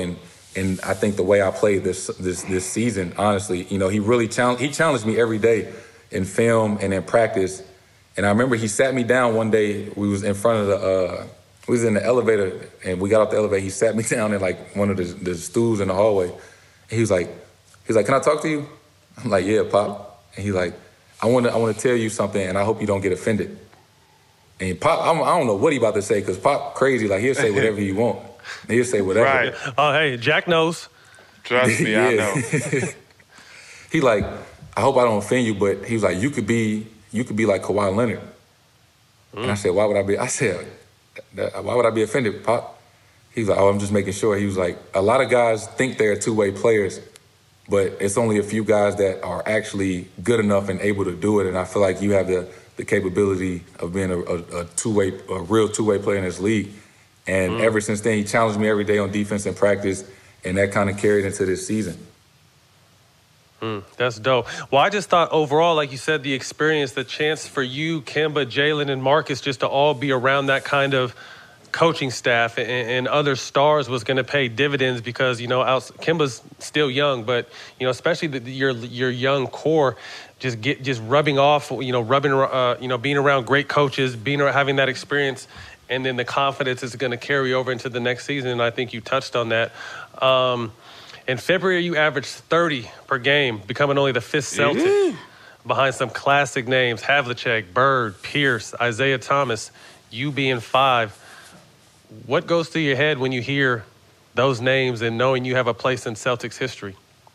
And I think the way I played this season, honestly, you know, he really challenged me every day in film and in practice. And I remember he sat me down one day. We was in front of we was in the elevator, and we got off the elevator. He sat me down in like one of the stools in the hallway. And he was like, "Can I talk to you?" I'm like, "Yeah, Pop." And he's like, I want to tell you something, and I hope you don't get offended." And Pop, I don't know what he about to say, because Pop crazy, like he'll say whatever he want. He'll say whatever. Right. Oh, hey, Jack knows. Trust me, I know. He like, "I hope I don't offend you," but he was like, you could be like Kawhi Leonard. And I said, why would I be? I said, why would I be offended, Pop? He was like, "Oh, I'm just making sure." He was like, "A lot of guys think they're two-way players, but it's only a few guys that are actually good enough and able to do it. And I feel like you have the capability of being a real two-way player in this league." And ever since then, he challenged me every day on defense and practice, and that kind of carried into this season. That's dope. Well, I just thought overall, like you said, the experience, the chance for you, Kemba, Jalen, and Marcus just to all be around that kind of coaching staff and other stars was going to pay dividends, because, you know, Kemba's still young, but, you know, especially your young core, just rubbing off, you know, being around great coaches, having that experience, and then the confidence is going to carry over into the next season. And I think you touched on that. In February, you averaged 30 per game, becoming only the 5th Celtic behind some classic names: Havlicek, Bird, Pierce, Isaiah Thomas, you being 5. What goes through your head when you hear those names and knowing you have a place in Celtics history?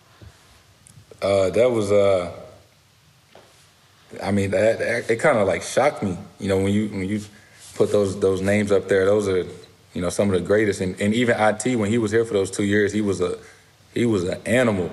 That was, I mean, it kind of like shocked me. You know, when you put those names up there, those are, you know, some of the greatest. And even IT, when he was here for those 2 years, he was an animal.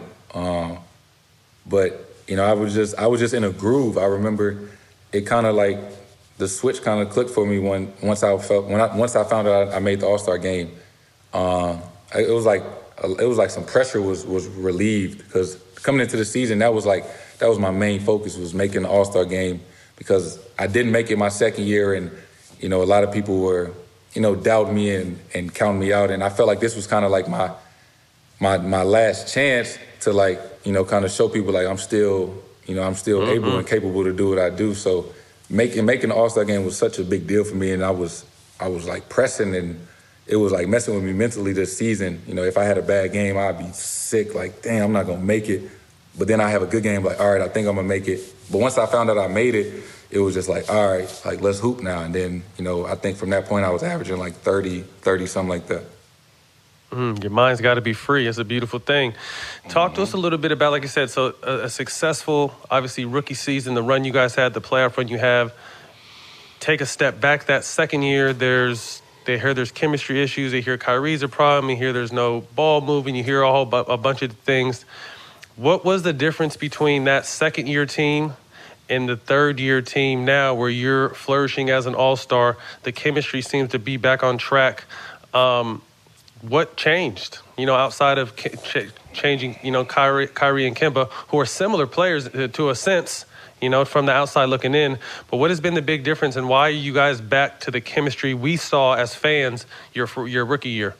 But, you know, I was just in a groove. I remember it kind of like, the switch kind of clicked for me once I found out I made the All-Star game. It was like some pressure was relieved, because coming into the season, that was my main focus, was making the All-Star game, because I didn't make it my second year, and, you know, a lot of people were, you know, doubting me and counting me out, and I felt like this was kind of like my last chance to, like, you know, kind of show people like I'm still able and capable to do what I do. So making the All-Star game was such a big deal for me, and I was like pressing, and it was like messing with me mentally this season. You know, if I had a bad game, I'd be sick, like, damn, I'm not gonna make it. But then I have a good game, like, all right, I think I'm gonna make it. But once I found out I made it, it was just like, all right, like, let's hoop now. And then, you know, I think from that point I was averaging like 30, something like that. Your mind's got to be free. It's a beautiful thing. Talk to us a little bit about, like you said, so a successful, obviously, rookie season, the run you guys had, the playoff run you have. Take a step back that second year. They hear there's chemistry issues. They hear Kyrie's a problem. You hear there's no ball moving. You hear a bunch of things. What was the difference between that second-year team and the third-year team now, where you're flourishing as an all-star? The chemistry seems to be back on track. What changed, you know, outside of changing, you know, Kyrie and Kemba, who are similar players to a sense, you know, from the outside looking in. But what has been the big difference, and why are you guys back to the chemistry we saw as fans your rookie year?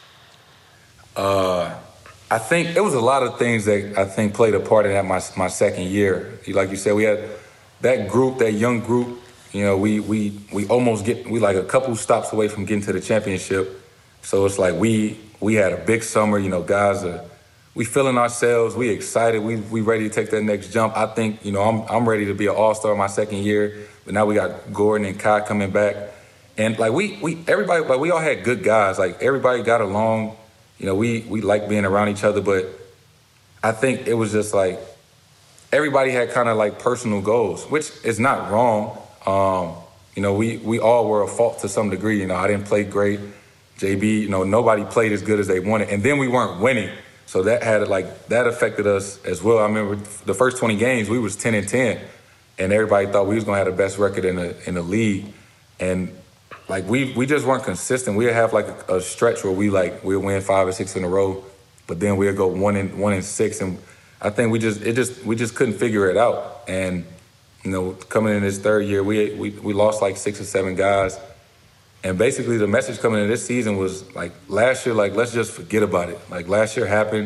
I think it was a lot of things that I think played a part in that my second year. Like you said, we had that group, that young group. You know, we almost we like a couple stops away from getting to the championship. So it's like we had a big summer, you know, guys we feeling ourselves, we excited, we ready to take that next jump. I think, you know, I'm ready to be an all-star my second year, but now we got Gordon and Kai coming back. And like everybody, like, we all had good guys, like everybody got along, you know, we like being around each other, but I think it was just like everybody had kind of like personal goals, which is not wrong. You know, we all were a fault to some degree. You know, I didn't play great. JB, you know, nobody played as good as they wanted. And then we weren't winning. So that affected us as well. I remember the first 20 games, we was 10-10. And everybody thought we was going to have the best record in the league. And, like, we just weren't consistent. We'd have, like, a stretch where we'd win 5 or 6 in a row. But then we'd go 1-6. And I think we just couldn't figure it out. And, you know, coming in this third year, we lost, like, 6 or 7 guys. And basically the message coming in this season was like last year, like let's just forget about it. Like last year happened.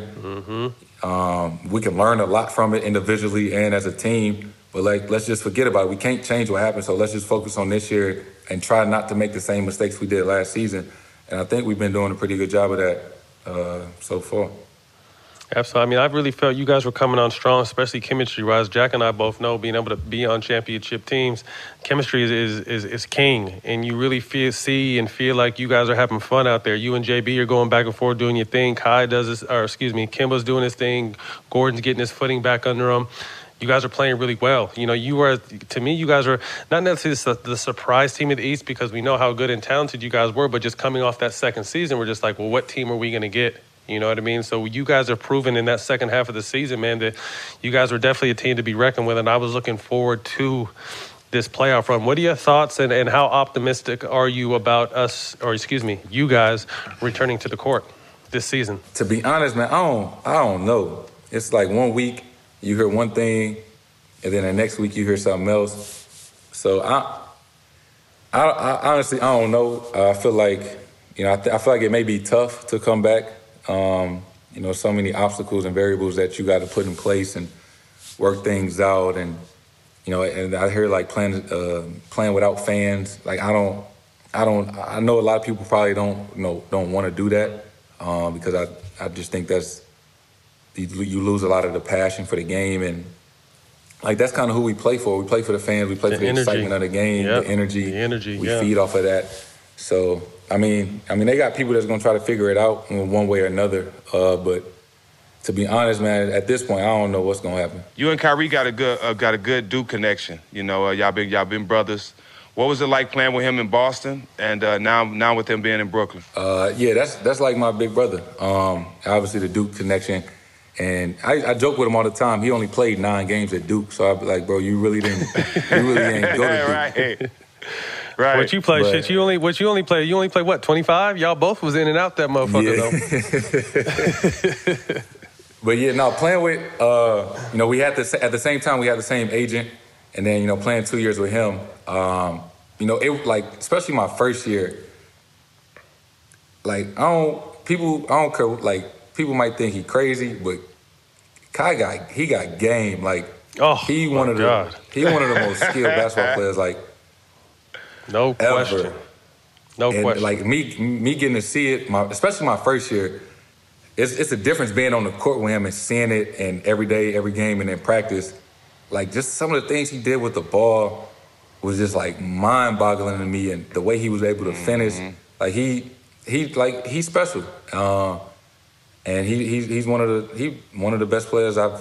We can learn a lot from it individually and as a team, but like let's just forget about it. We can't change what happened, so let's just focus on this year and try not to make the same mistakes we did last season. And I think we've been doing a pretty good job of that so far. Absolutely. I mean, I really felt you guys were coming on strong, especially chemistry-wise. Jack and I both know being able to be on championship teams, chemistry is king, and you really see and feel like you guys are having fun out there. You and JB are going back and forth doing your thing. Kemba's doing his thing. Gordon's getting his footing back under him. You guys are playing really well. You know, to me, you guys are not necessarily the surprise team of the East because we know how good and talented you guys were, but just coming off that second season, we're just like, well, what team are we going to get? You know what I mean? So you guys are proven in that second half of the season, man, that you guys are definitely a team to be reckoned with, and I was looking forward to this playoff run. What are your thoughts and how optimistic are you about you guys returning to the court this season? To be honest, man, I don't know. It's like 1 week you hear one thing, and then the next week you hear something else. So I honestly, I don't know. I feel like, I feel like it may be tough to come back. So many obstacles and variables that you got to put in place and work things out. And, and I hear like playing without fans. Like I know a lot of people probably don't want to do that because I just think you lose a lot of the passion for the game. And like, that's kind of who we play for. We play for the fans. We play for the excitement of the game, the energy. We feed off of that. So, I mean, they got people that's going to try to figure it out in one way or another. But to be honest, man, at this point, I don't know what's going to happen. You and Kyrie got a good Duke connection. Y'all been brothers. What was it like playing with him in Boston and now with him being in Brooklyn? Yeah, that's like my big brother. Obviously, the Duke connection. And I joke with him all the time. He only played 9 games at Duke, so I'd be like, bro, you really ain't go to Duke. Right. Right. What you play? You only play? You only play what? 25? Y'all both was in and out that motherfucker though. But yeah, no, playing with we had at the same time we had the same agent, and then playing 2 years with him. It like especially my first year. Like I don't care. Like people might think he crazy, but Kai got game. Like he one of the most skilled basketball players. Like. No question. No question. Like me getting to see it, especially my first year, it's a difference being on the court with him and seeing it and every day, every game, and in practice. Like just some of the things he did with the ball was just like mind-boggling to me, and the way he was able to finish. Like he's special, and he's one of the best players I've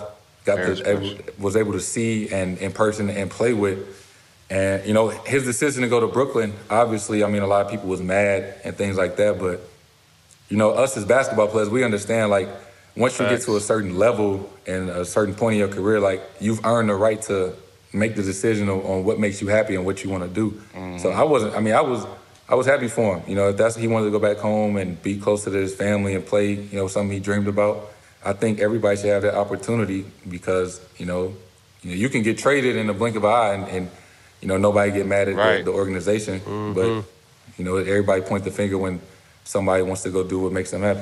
was able to see and in person and play with. And, his decision to go to Brooklyn, obviously, a lot of people was mad and things like that. But, us as basketball players, we understand, like, once you get to a certain level and a certain point in your career, like, you've earned the right to make the decision on what makes you happy and what you want to do. So I was happy for him. If that's he wanted to go back home and be closer to his family and play, something he dreamed about. I think everybody should have that opportunity because, you can get traded in the blink of an eye and nobody get mad at the organization, but everybody point the finger when somebody wants to go do what makes them happy.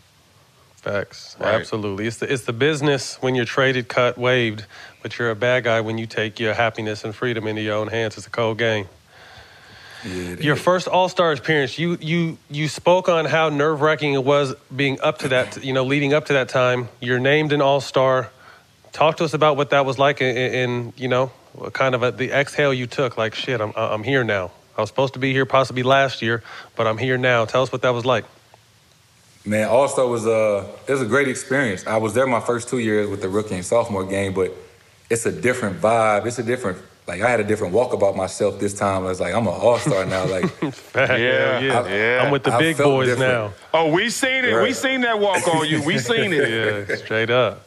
Facts, right. Absolutely. It's the business when you're traded, cut, waived, but you're a bad guy when you take your happiness and freedom into your own hands. It's a cold game. Yeah, your first All-Star appearance, you spoke on how nerve-wracking it was being up to that, leading up to that time. You're named an All-Star. Talk to us about what that was like in kind of the exhale you took, like, shit, I'm here now. I was supposed to be here possibly last year, but I'm here now. Tell us what that was like. Man, All-Star was a great experience. I was there my first 2 years with the rookie and sophomore game, but it's a different vibe. It's a different, like, I had a different walk about myself this time. I was like, I'm an All-Star now. Like, yeah. I'm with the big boys different. Now. Oh, we seen it. Right. We seen that walk on you. We seen it. Yeah, straight up.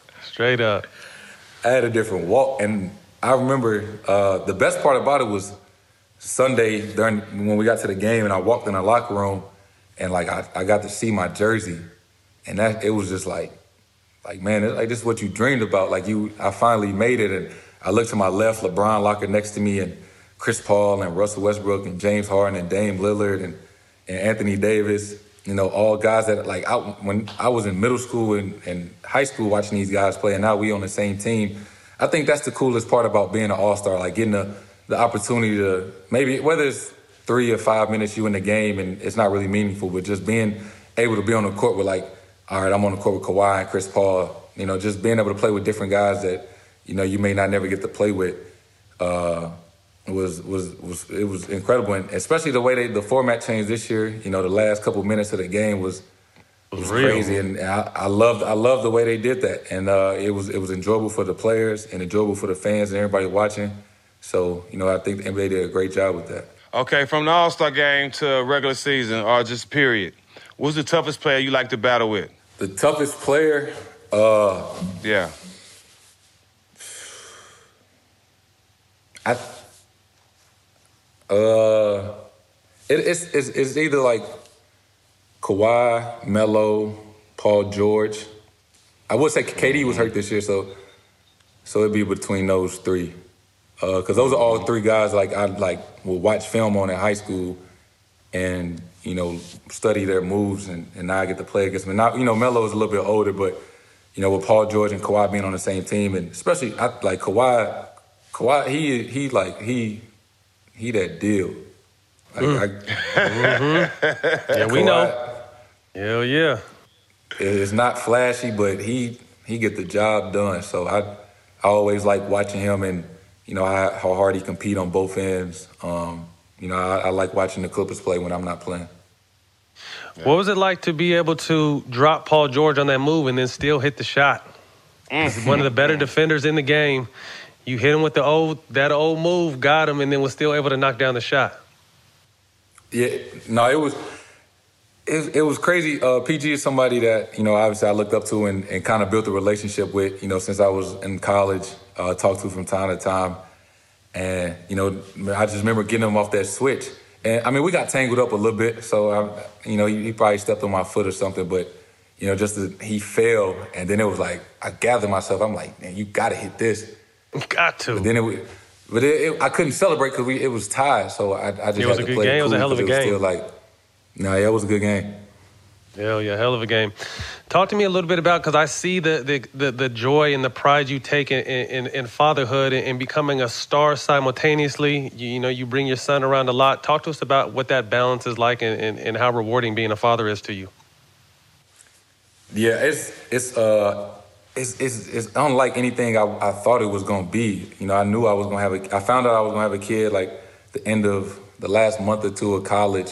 I had a different walk, and I remember the best part about it was Sunday when we got to the game and I walked in the locker room and like I got to see my jersey, and it was just like man, this is what you dreamed about. Like I finally made it, and I looked to my left, LeBron locker next to me, and Chris Paul and Russell Westbrook and James Harden and Dame Lillard, and and Anthony Davis, you know, all guys that, like, when I was in middle school and high school watching these guys play, and now we on the same team. I think that's the coolest part about being an all-star, like getting the opportunity to maybe, whether it's 3 or 5 minutes you in the game and it's not really meaningful, but just being able to be on the court with, like, all right, I'm on the court with Kawhi and Chris Paul, you know, just being able to play with different guys that, you know, you may not never get to play with, it was incredible. And especially the way the format changed this year, you know, the last couple minutes of the game was crazy, and I loved the way they did that, and it was enjoyable for the players and enjoyable for the fans and everybody watching. So, you know, I think the NBA did a great job with that. Okay, from the All-Star game to regular season, or just period, what's the toughest player you like to battle with? The toughest player? Yeah. It's either like Kawhi, Melo, Paul George. I would say KD was hurt this year, so it'd be between those three. Because those are all three guys like I would watch film on in high school, and you know study their moves, and now I get to play against them. Now, you know, Melo is a little bit older, but you know, with Paul George and Kawhi being on the same team, and especially like Kawhi, he that deal. Yeah, we know. Hell yeah. It's not flashy, but he get the job done. So I always like watching him, and you know how hard he compete on both ends. You know, I like watching the Clippers play when I'm not playing. What was it like to be able to drop Paul George on that move and then still hit the shot? He's one of the better defenders in the game. You hit him with that old move, got him, and then was still able to knock down the shot. Yeah, no, it was crazy. PG is somebody that, you know, obviously I looked up to and kind of built a relationship with, you know, since I was in college, talked to from time to time. And, you know, I just remember getting him off that switch. And, I mean, we got tangled up a little bit, so, you know, he probably stepped on my foot or something, but, you know, he fell, and then it was like, I gathered myself. I'm like, man, you got to hit this. Got to. But then I couldn't celebrate because it was tied, so I just had to play it. It was a good game. It was a hell of a game. It was a good game. Hell yeah, hell of a game. Talk to me a little bit about, because I see the joy and the pride you take in fatherhood and becoming a star simultaneously. You know, you bring your son around a lot. Talk to us about what that balance is like and how rewarding being a father is to you. Yeah, it's unlike anything I thought it was gonna be. You know, I knew I was gonna I found out I was gonna have a kid like the end of the last month or two of college.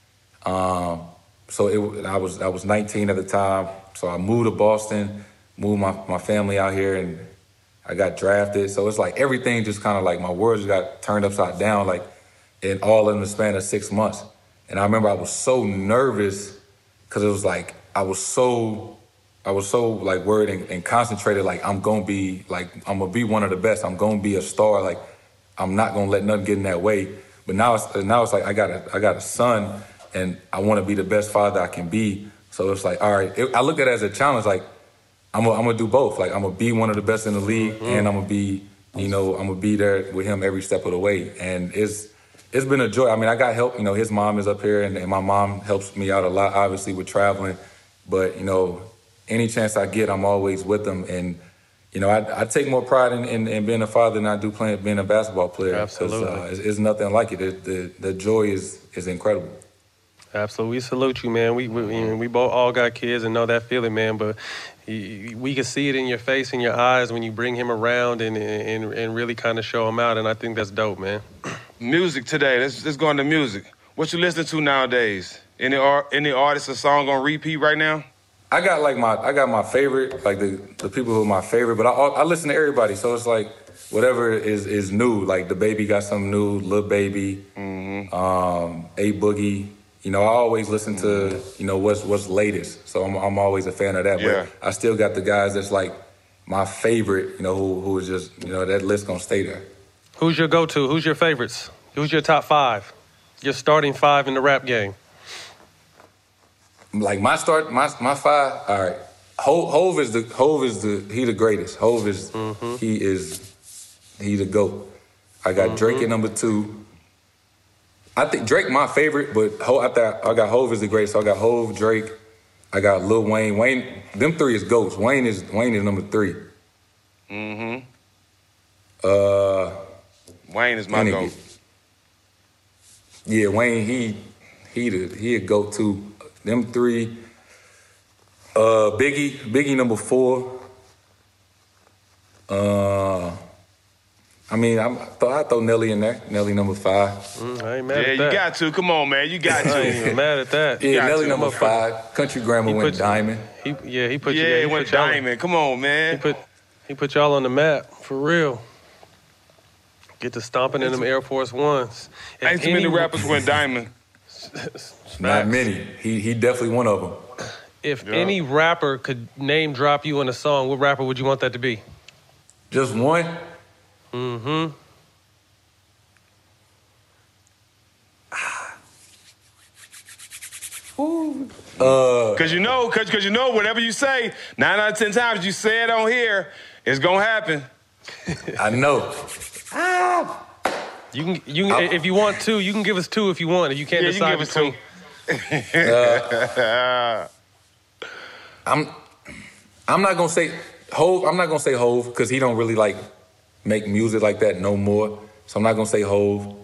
So I was 19 at the time. So I moved to Boston, moved my family out here, and I got drafted. So it's like everything just kind of like my world just got turned upside down, like all in the span of 6 months. And I remember I was so nervous because it was like I was so like worried and concentrated. Like I'm gonna be one of the best. I'm gonna be a star. Like I'm not gonna let nothing get in that way. But now it's like I got a son, and I want to be the best father I can be. So it's like, all right. I look at it as a challenge. Like I'm gonna do both. Like I'm gonna be one of the best in the league, and I'm gonna be, you know, I'm gonna be there with him every step of the way. And it's been a joy. I mean, I got help. You know, his mom is up here, and my mom helps me out a lot, obviously, with traveling. But you know, any chance I get, I'm always with them. And you know, I take more pride in being a father than I do being a basketball player. Absolutely, it's nothing like it. The joy is incredible. Absolutely, we salute you, man. We both all got kids and know that feeling, man. But we can see it in your face, in your eyes when you bring him around and really kind of show him out. And I think that's dope, man. Music today. Let's go into music. What you listening to nowadays? Any artist or song on repeat right now? I got my favorite, like the people who are my favorite, but I listen to everybody. So it's like whatever is new. Like the Baby got something new, Lil Baby, A Boogie. You know, I always listen to, you know, what's latest. So I'm always a fan of that. Yeah. But I still got the guys that's like my favorite, you know, who is just, you know, that list gonna stay there. Who's your go-to? Who's your favorites? Who's your top 5? Your starting 5 in the rap game? Like my 5, all right. Hove is the greatest. Hove is he the GOAT. I got Drake at number 2. I think Drake my favorite, but I got Hov is the greatest. So I got Hov, Drake, I got Lil Wayne. Wayne, them three is GOATs. Wayne is number 3. Mm-hmm. Wayne is my GOAT. Yeah, Wayne, he a GOAT too. Them 3. Biggie number 4. I mean, I throw Nelly in there. Nelly number 5. I ain't mad at that. Yeah, you got to. Come on, man. You got to. I ain't even mad at that. Yeah, Nelly number 5. Country Grammar went Diamond. He put he went Diamond. Come on, man. He put y'all on the map, for real. Get to stomping in them Air Force Ones. Ain't too many rappers went Diamond. Not many. He definitely one of them. If any rapper could name drop you in a song, what rapper would you want that to be? Just one? Mm-hmm. Cause you know, whatever you say, 9 out of 10 times you say it on here, it's gonna happen. I know. You can if you want 2, you can give us 2 if you want. If you can't decide between. I'm not gonna say Hov. I'm not gonna say Hov because he don't really like make music like that no more. So I'm not gonna say Hov.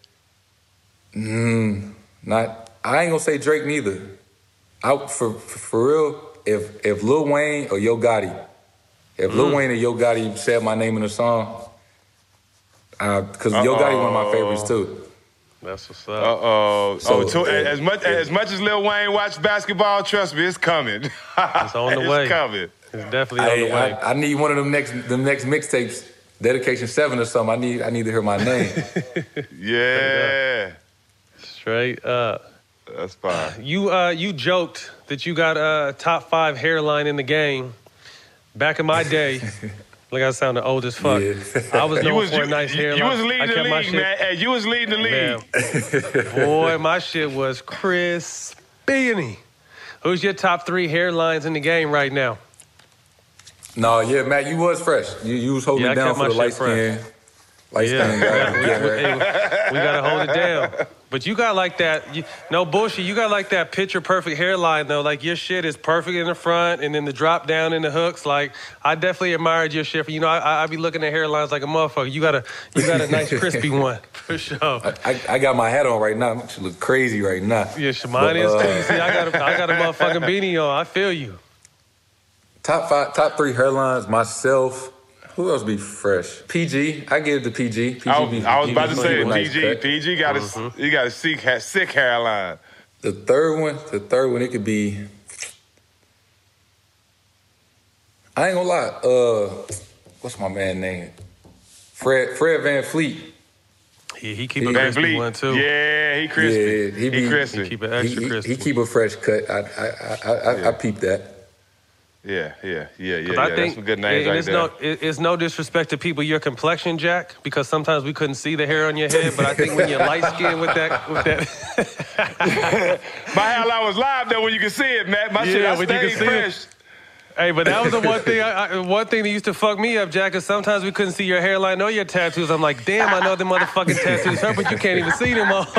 I ain't gonna say Drake neither. For real, if Lil Wayne or Yo Gotti, Lil Wayne or Yo Gotti said my name in a song, because Yo Gotti one of my favorites too. That's what's up. As much as Lil Wayne watched basketball, trust me, it's coming. It's on the way. It's coming. It's definitely on the way. I need one of them next mixtapes, Dedication 7 or something. I need to hear my name. Yeah. Straight up. That's fine. You joked that you got a top 5 hairline in the game. Back in my day, like I sounded old as fuck. Yeah. I was known for a nice hairline. You was leading the league, man. Hey, you was leading the league. Man, boy, my shit was crispy. Who's your top 3 hairlines in the game right now? No, yeah, Matt, you was fresh. You was holding it down for the light skin. Light skin guy. We gotta hold it down. But you got like that, no bullshit, you got like that picture perfect hairline though. Like your shit is perfect in the front and then the drop down in the hooks. Like I definitely admired your shit. You know, I be looking at hairlines like a motherfucker. You got a nice crispy one for sure. I got my hat on right now. She look crazy right now. Yeah, mine is too. You see, I got a motherfucking beanie on. I feel you. Top 3 hairlines, myself. Who else be fresh? PG. I give it to PG. I was about to say PG. PG got a sick hairline. The third one, it could be. I ain't gonna lie. What's my man name? Fred Van Fleet. He keep a crispy one too. Yeah, he crispy. Yeah, he crispy. He keep it extra crispy. He keep a fresh cut. I peep that. Yeah. I That's think some good names right there. It's no disrespect to people, your complexion, Jack, because sometimes we couldn't see the hair on your head, but I think when you're light-skinned with that... My hairline was live though when you could see it, man. My shit, I stayed fresh. Hey, but that was the one thing, one thing that used to fuck me up, Jack, is sometimes we couldn't see your hairline or your tattoos. I'm like, damn, I know them motherfucking tattoos hurt, but you can't even see them all.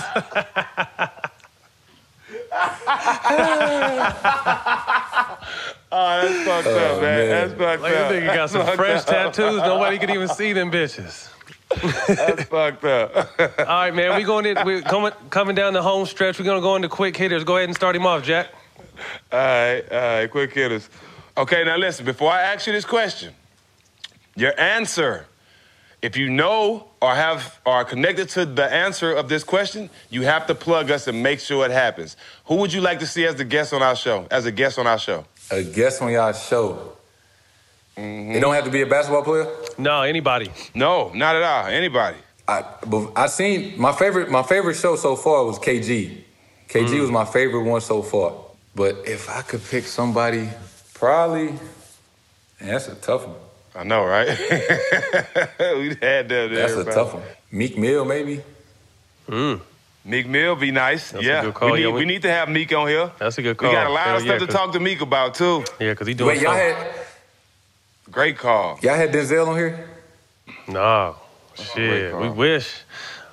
Oh, that's fucked up, man. That's fucked like, up. Like, nigga got some fresh tattoos. Nobody could even see them bitches. That's fucked up. All right, man. We're coming down the home stretch. We're gonna go into quick hitters. Go ahead and start him off, Jack. All right, quick hitters. Okay, now listen. Before I ask you this question, your answer, if you know or are connected to the answer of this question, you have to plug us and make sure it happens. Who would you like to see as a guest on our show? A guest on y'all show. Mm-hmm. It don't have to be a basketball player? No, anybody. No, not at all. Anybody. I seen my favorite show so far was KG. KG was my favorite one so far. But if I could pick somebody, probably, man, that's a tough one. I know, right? We had that there. That's a tough one. Meek Mill, maybe. Meek Mill be nice. That's a good call. We need to have Meek on here. That's a good call. We got a lot of stuff to talk to Meek about, too. Yeah, because he doing something. Great call. Y'all had Denzel on here? No. Shit, we wish.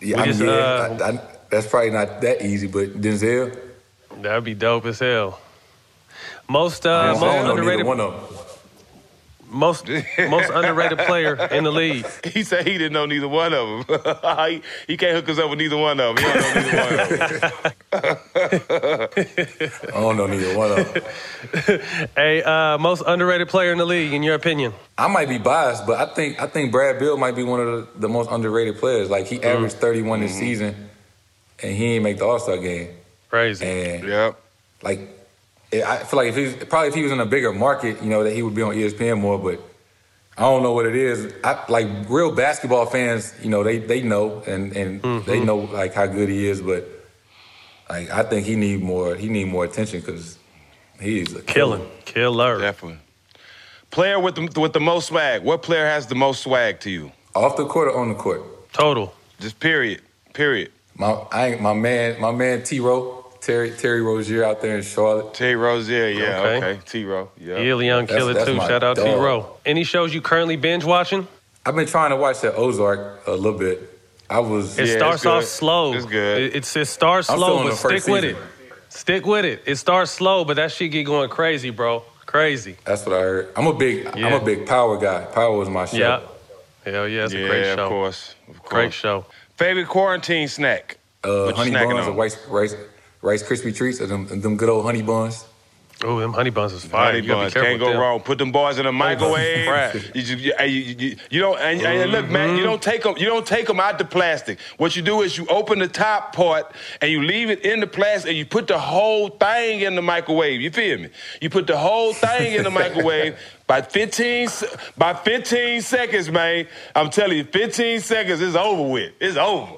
Yeah, that's probably not that easy, but Denzel. That'd be dope as hell. Most I don't know underrated neither one of them. most underrated player in the league. He said he didn't know neither one of them. he can't hook us up with neither one of them. He don't know neither one of them. I don't know neither one of them. Hey, most underrated player in the league, in your opinion? I might be biased, but I think Brad Beal might be one of the most underrated players. Like, he averaged 31 this season, and he didn't make the All-Star game. Crazy. And Yep. like, I feel like if he was in a bigger market, that he would be on ESPN more. But I don't know what it is. Like, real basketball fans, they know and they know like how good he is. But like, I think he need more attention because he's a killer. Definitely. Player with the most swag. What player has the most swag to you? Off the court or on the court? Total. Just period. My man Terry Rozier out there in Charlotte. Terry Rozier, yeah, okay. T-Row, yeah. He a young killer too. Shout out T-Row. Any shows you currently binge watching? I've been trying to watch that Ozark a little bit. It starts off slow. It's good. It starts slow, but stick with it. Season. Stick with it. It starts slow, but that shit get going crazy, bro. Crazy. That's what I heard. I'm a big Power guy. Power was my show. Yeah. Hell yeah, it's a great show. Of course. Great show. Favorite quarantine snack? Honey buns or Rice Krispie treats, or them good old honey buns. Oh, them honey buns is fire. Honey buns can't go wrong. Put them boys in the microwave. You don't. And look, man, you don't take them. You don't take them out the plastic. What you do is you open the top part and you leave it in the plastic, and you put the whole thing in the microwave. You feel me? You put the whole thing in the microwave. By 15 seconds, man. I'm telling you, 15 seconds is over with. It's over.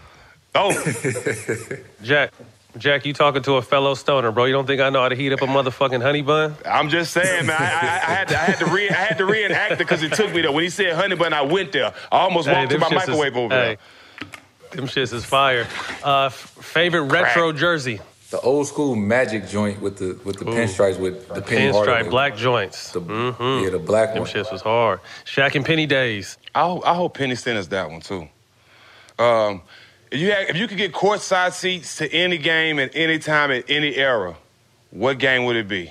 Jack, you talking to a fellow stoner, bro. You don't think I know how to heat up a motherfucking honey bun? I'm just saying, man. I had to reenact it because it took me there. When he said honey bun, I went there. I almost walked to my microwave over there. Them shits is fire. Favorite retro jersey? The old school Magic joint with the pinstripes with the pinstripe black joints. Yeah, the black one. Them shits was hard. Shaq and Penny days. I hope Penny sent us that one too. If you could get courtside seats to any game at any time at any era, what game would it be?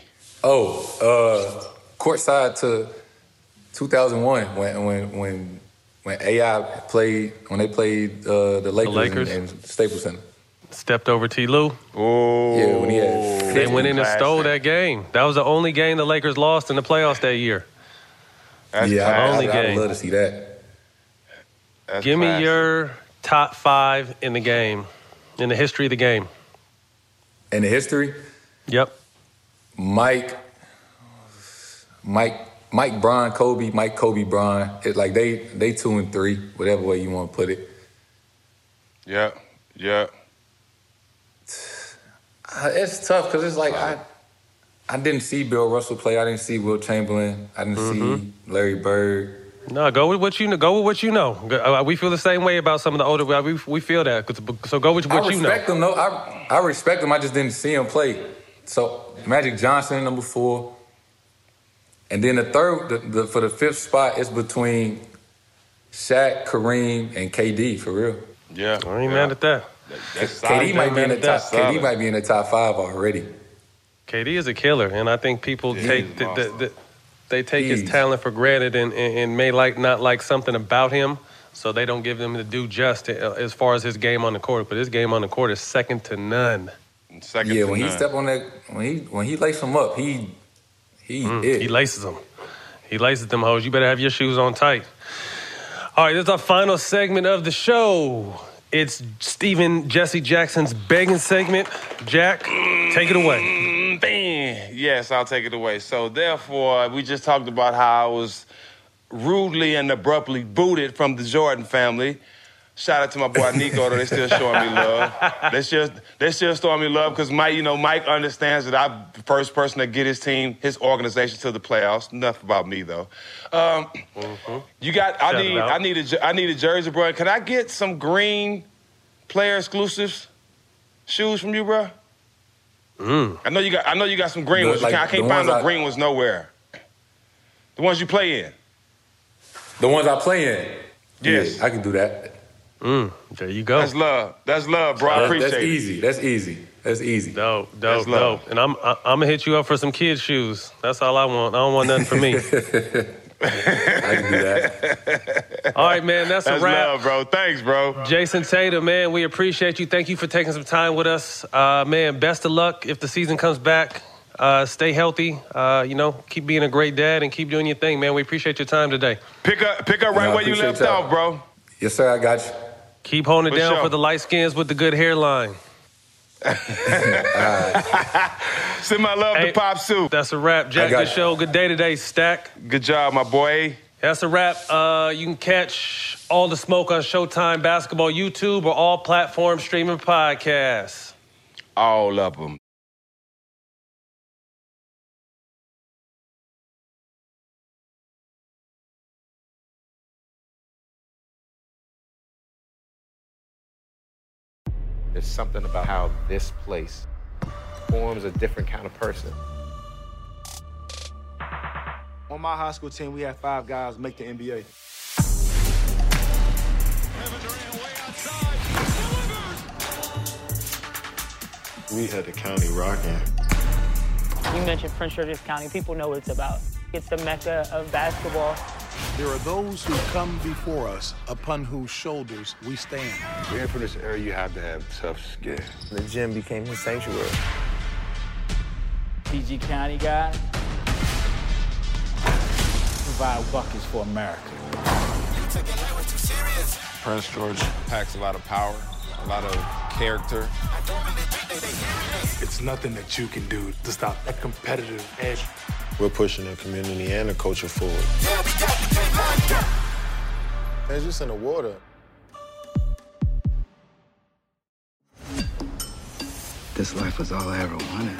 Courtside to 2001 when AI played they played the Lakers in Staples Center. Stepped over T. Lou. Oh, yeah, when he had. They went in and stole that game. That was the only game the Lakers lost in the playoffs that year. That's I'd love to see that. Give me your top 5 in the game, in the history of the game. In the history? Yep. Mike, Bron, Kobe, Mike, Kobe, Bron. It's like they 2 and 3, whatever way you want to put it. Yeah. It's tough because it's like I didn't see Bill Russell play. I didn't see Will Chamberlain. I didn't see Larry Bird. No, go with what you know. Go with what you know. We feel the same way about some of the older. We feel that. So go with what you know. I respect them though. I respect them. I just didn't see them play. So Magic Johnson, number 4, and then the third, for the 5th spot, is between Shaq, Kareem, and KD. For real. Yeah, I ain't mad at that. KD might be in the top. KD might be in the top 5 already. KD is a killer, and I think people take they take his talent for granted and may not like something about him, so they don't give him the due just as far as his game on the court. But his game on the court is second to none. He step on that, when he laces them up, he laces them. He laces them hoes. You better have your shoes on tight. All right, this is our final segment of the show. It's Stephen Jesse Jackson's begging segment. Jack, take it away. Yes, I'll take it away. So therefore, we just talked about how I was rudely and abruptly booted from the Jordan family. Shout out to my boy Nico, though. They still showing me love. They still showing me love because Mike understands that I'm the first person to get his team, his organization to the playoffs. Enough about me though. You got. I need a jersey, bro. Can I get some green player exclusives shoes from you, bro? I know you got some green ones. I can't find no green ones nowhere. The ones you play in. The ones I play in. Yes, yeah, I can do that. There you go. That's love. That's love, bro. I appreciate that's it. easy. That's easy. That's easy. Dope. That's love. And I'm gonna hit you up for some kids' shoes. That's all I want. I don't want nothing for me. I can do that. All right, man. That's a wrap. Love, bro. Thanks, bro. Jayson Tatum, man, we appreciate you. Thank you for taking some time with us. Man, best of luck if the season comes back. Stay healthy. Keep being a great dad and keep doing your thing, man. We appreciate your time today. Pick up right where you left off, bro. Yes, sir. I got you. Keep holding it down sure. for the light skins with the good hairline. Send my love to Pop Soup. That's a wrap. Jack, good show. Good day today, Stack. Good job, my boy. That's a wrap. You can catch All the Smoke on Showtime Basketball YouTube or all platforms streaming podcasts. All of them. There's something about how this place forms a different kind of person. On my high school team, we had 5 guys make the NBA. We had the county rocking. You mentioned Prince George's County. People know what it's about. It's the mecca of basketball. There are those who come before us, upon whose shoulders we stand. Being from this area, you have to have tough skin. The gym became his sanctuary. PG County guy, provide buckets for America. Prince George packs a lot of power, a lot of character. It's nothing that you can do to stop that competitive edge. We're pushing the community and the culture forward. It's just in the water. This life was all I ever wanted.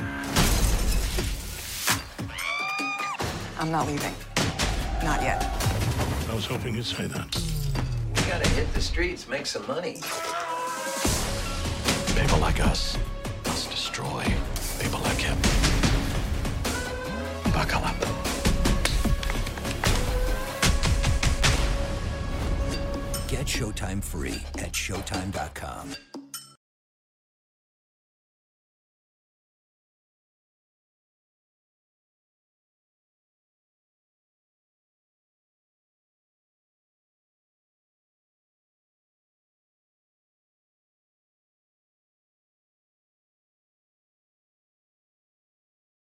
I'm not leaving. Not yet. I was hoping you'd say that. We gotta hit the streets, make some money. People like us must destroy people like him. Buckle up. Get Showtime free at Showtime.com.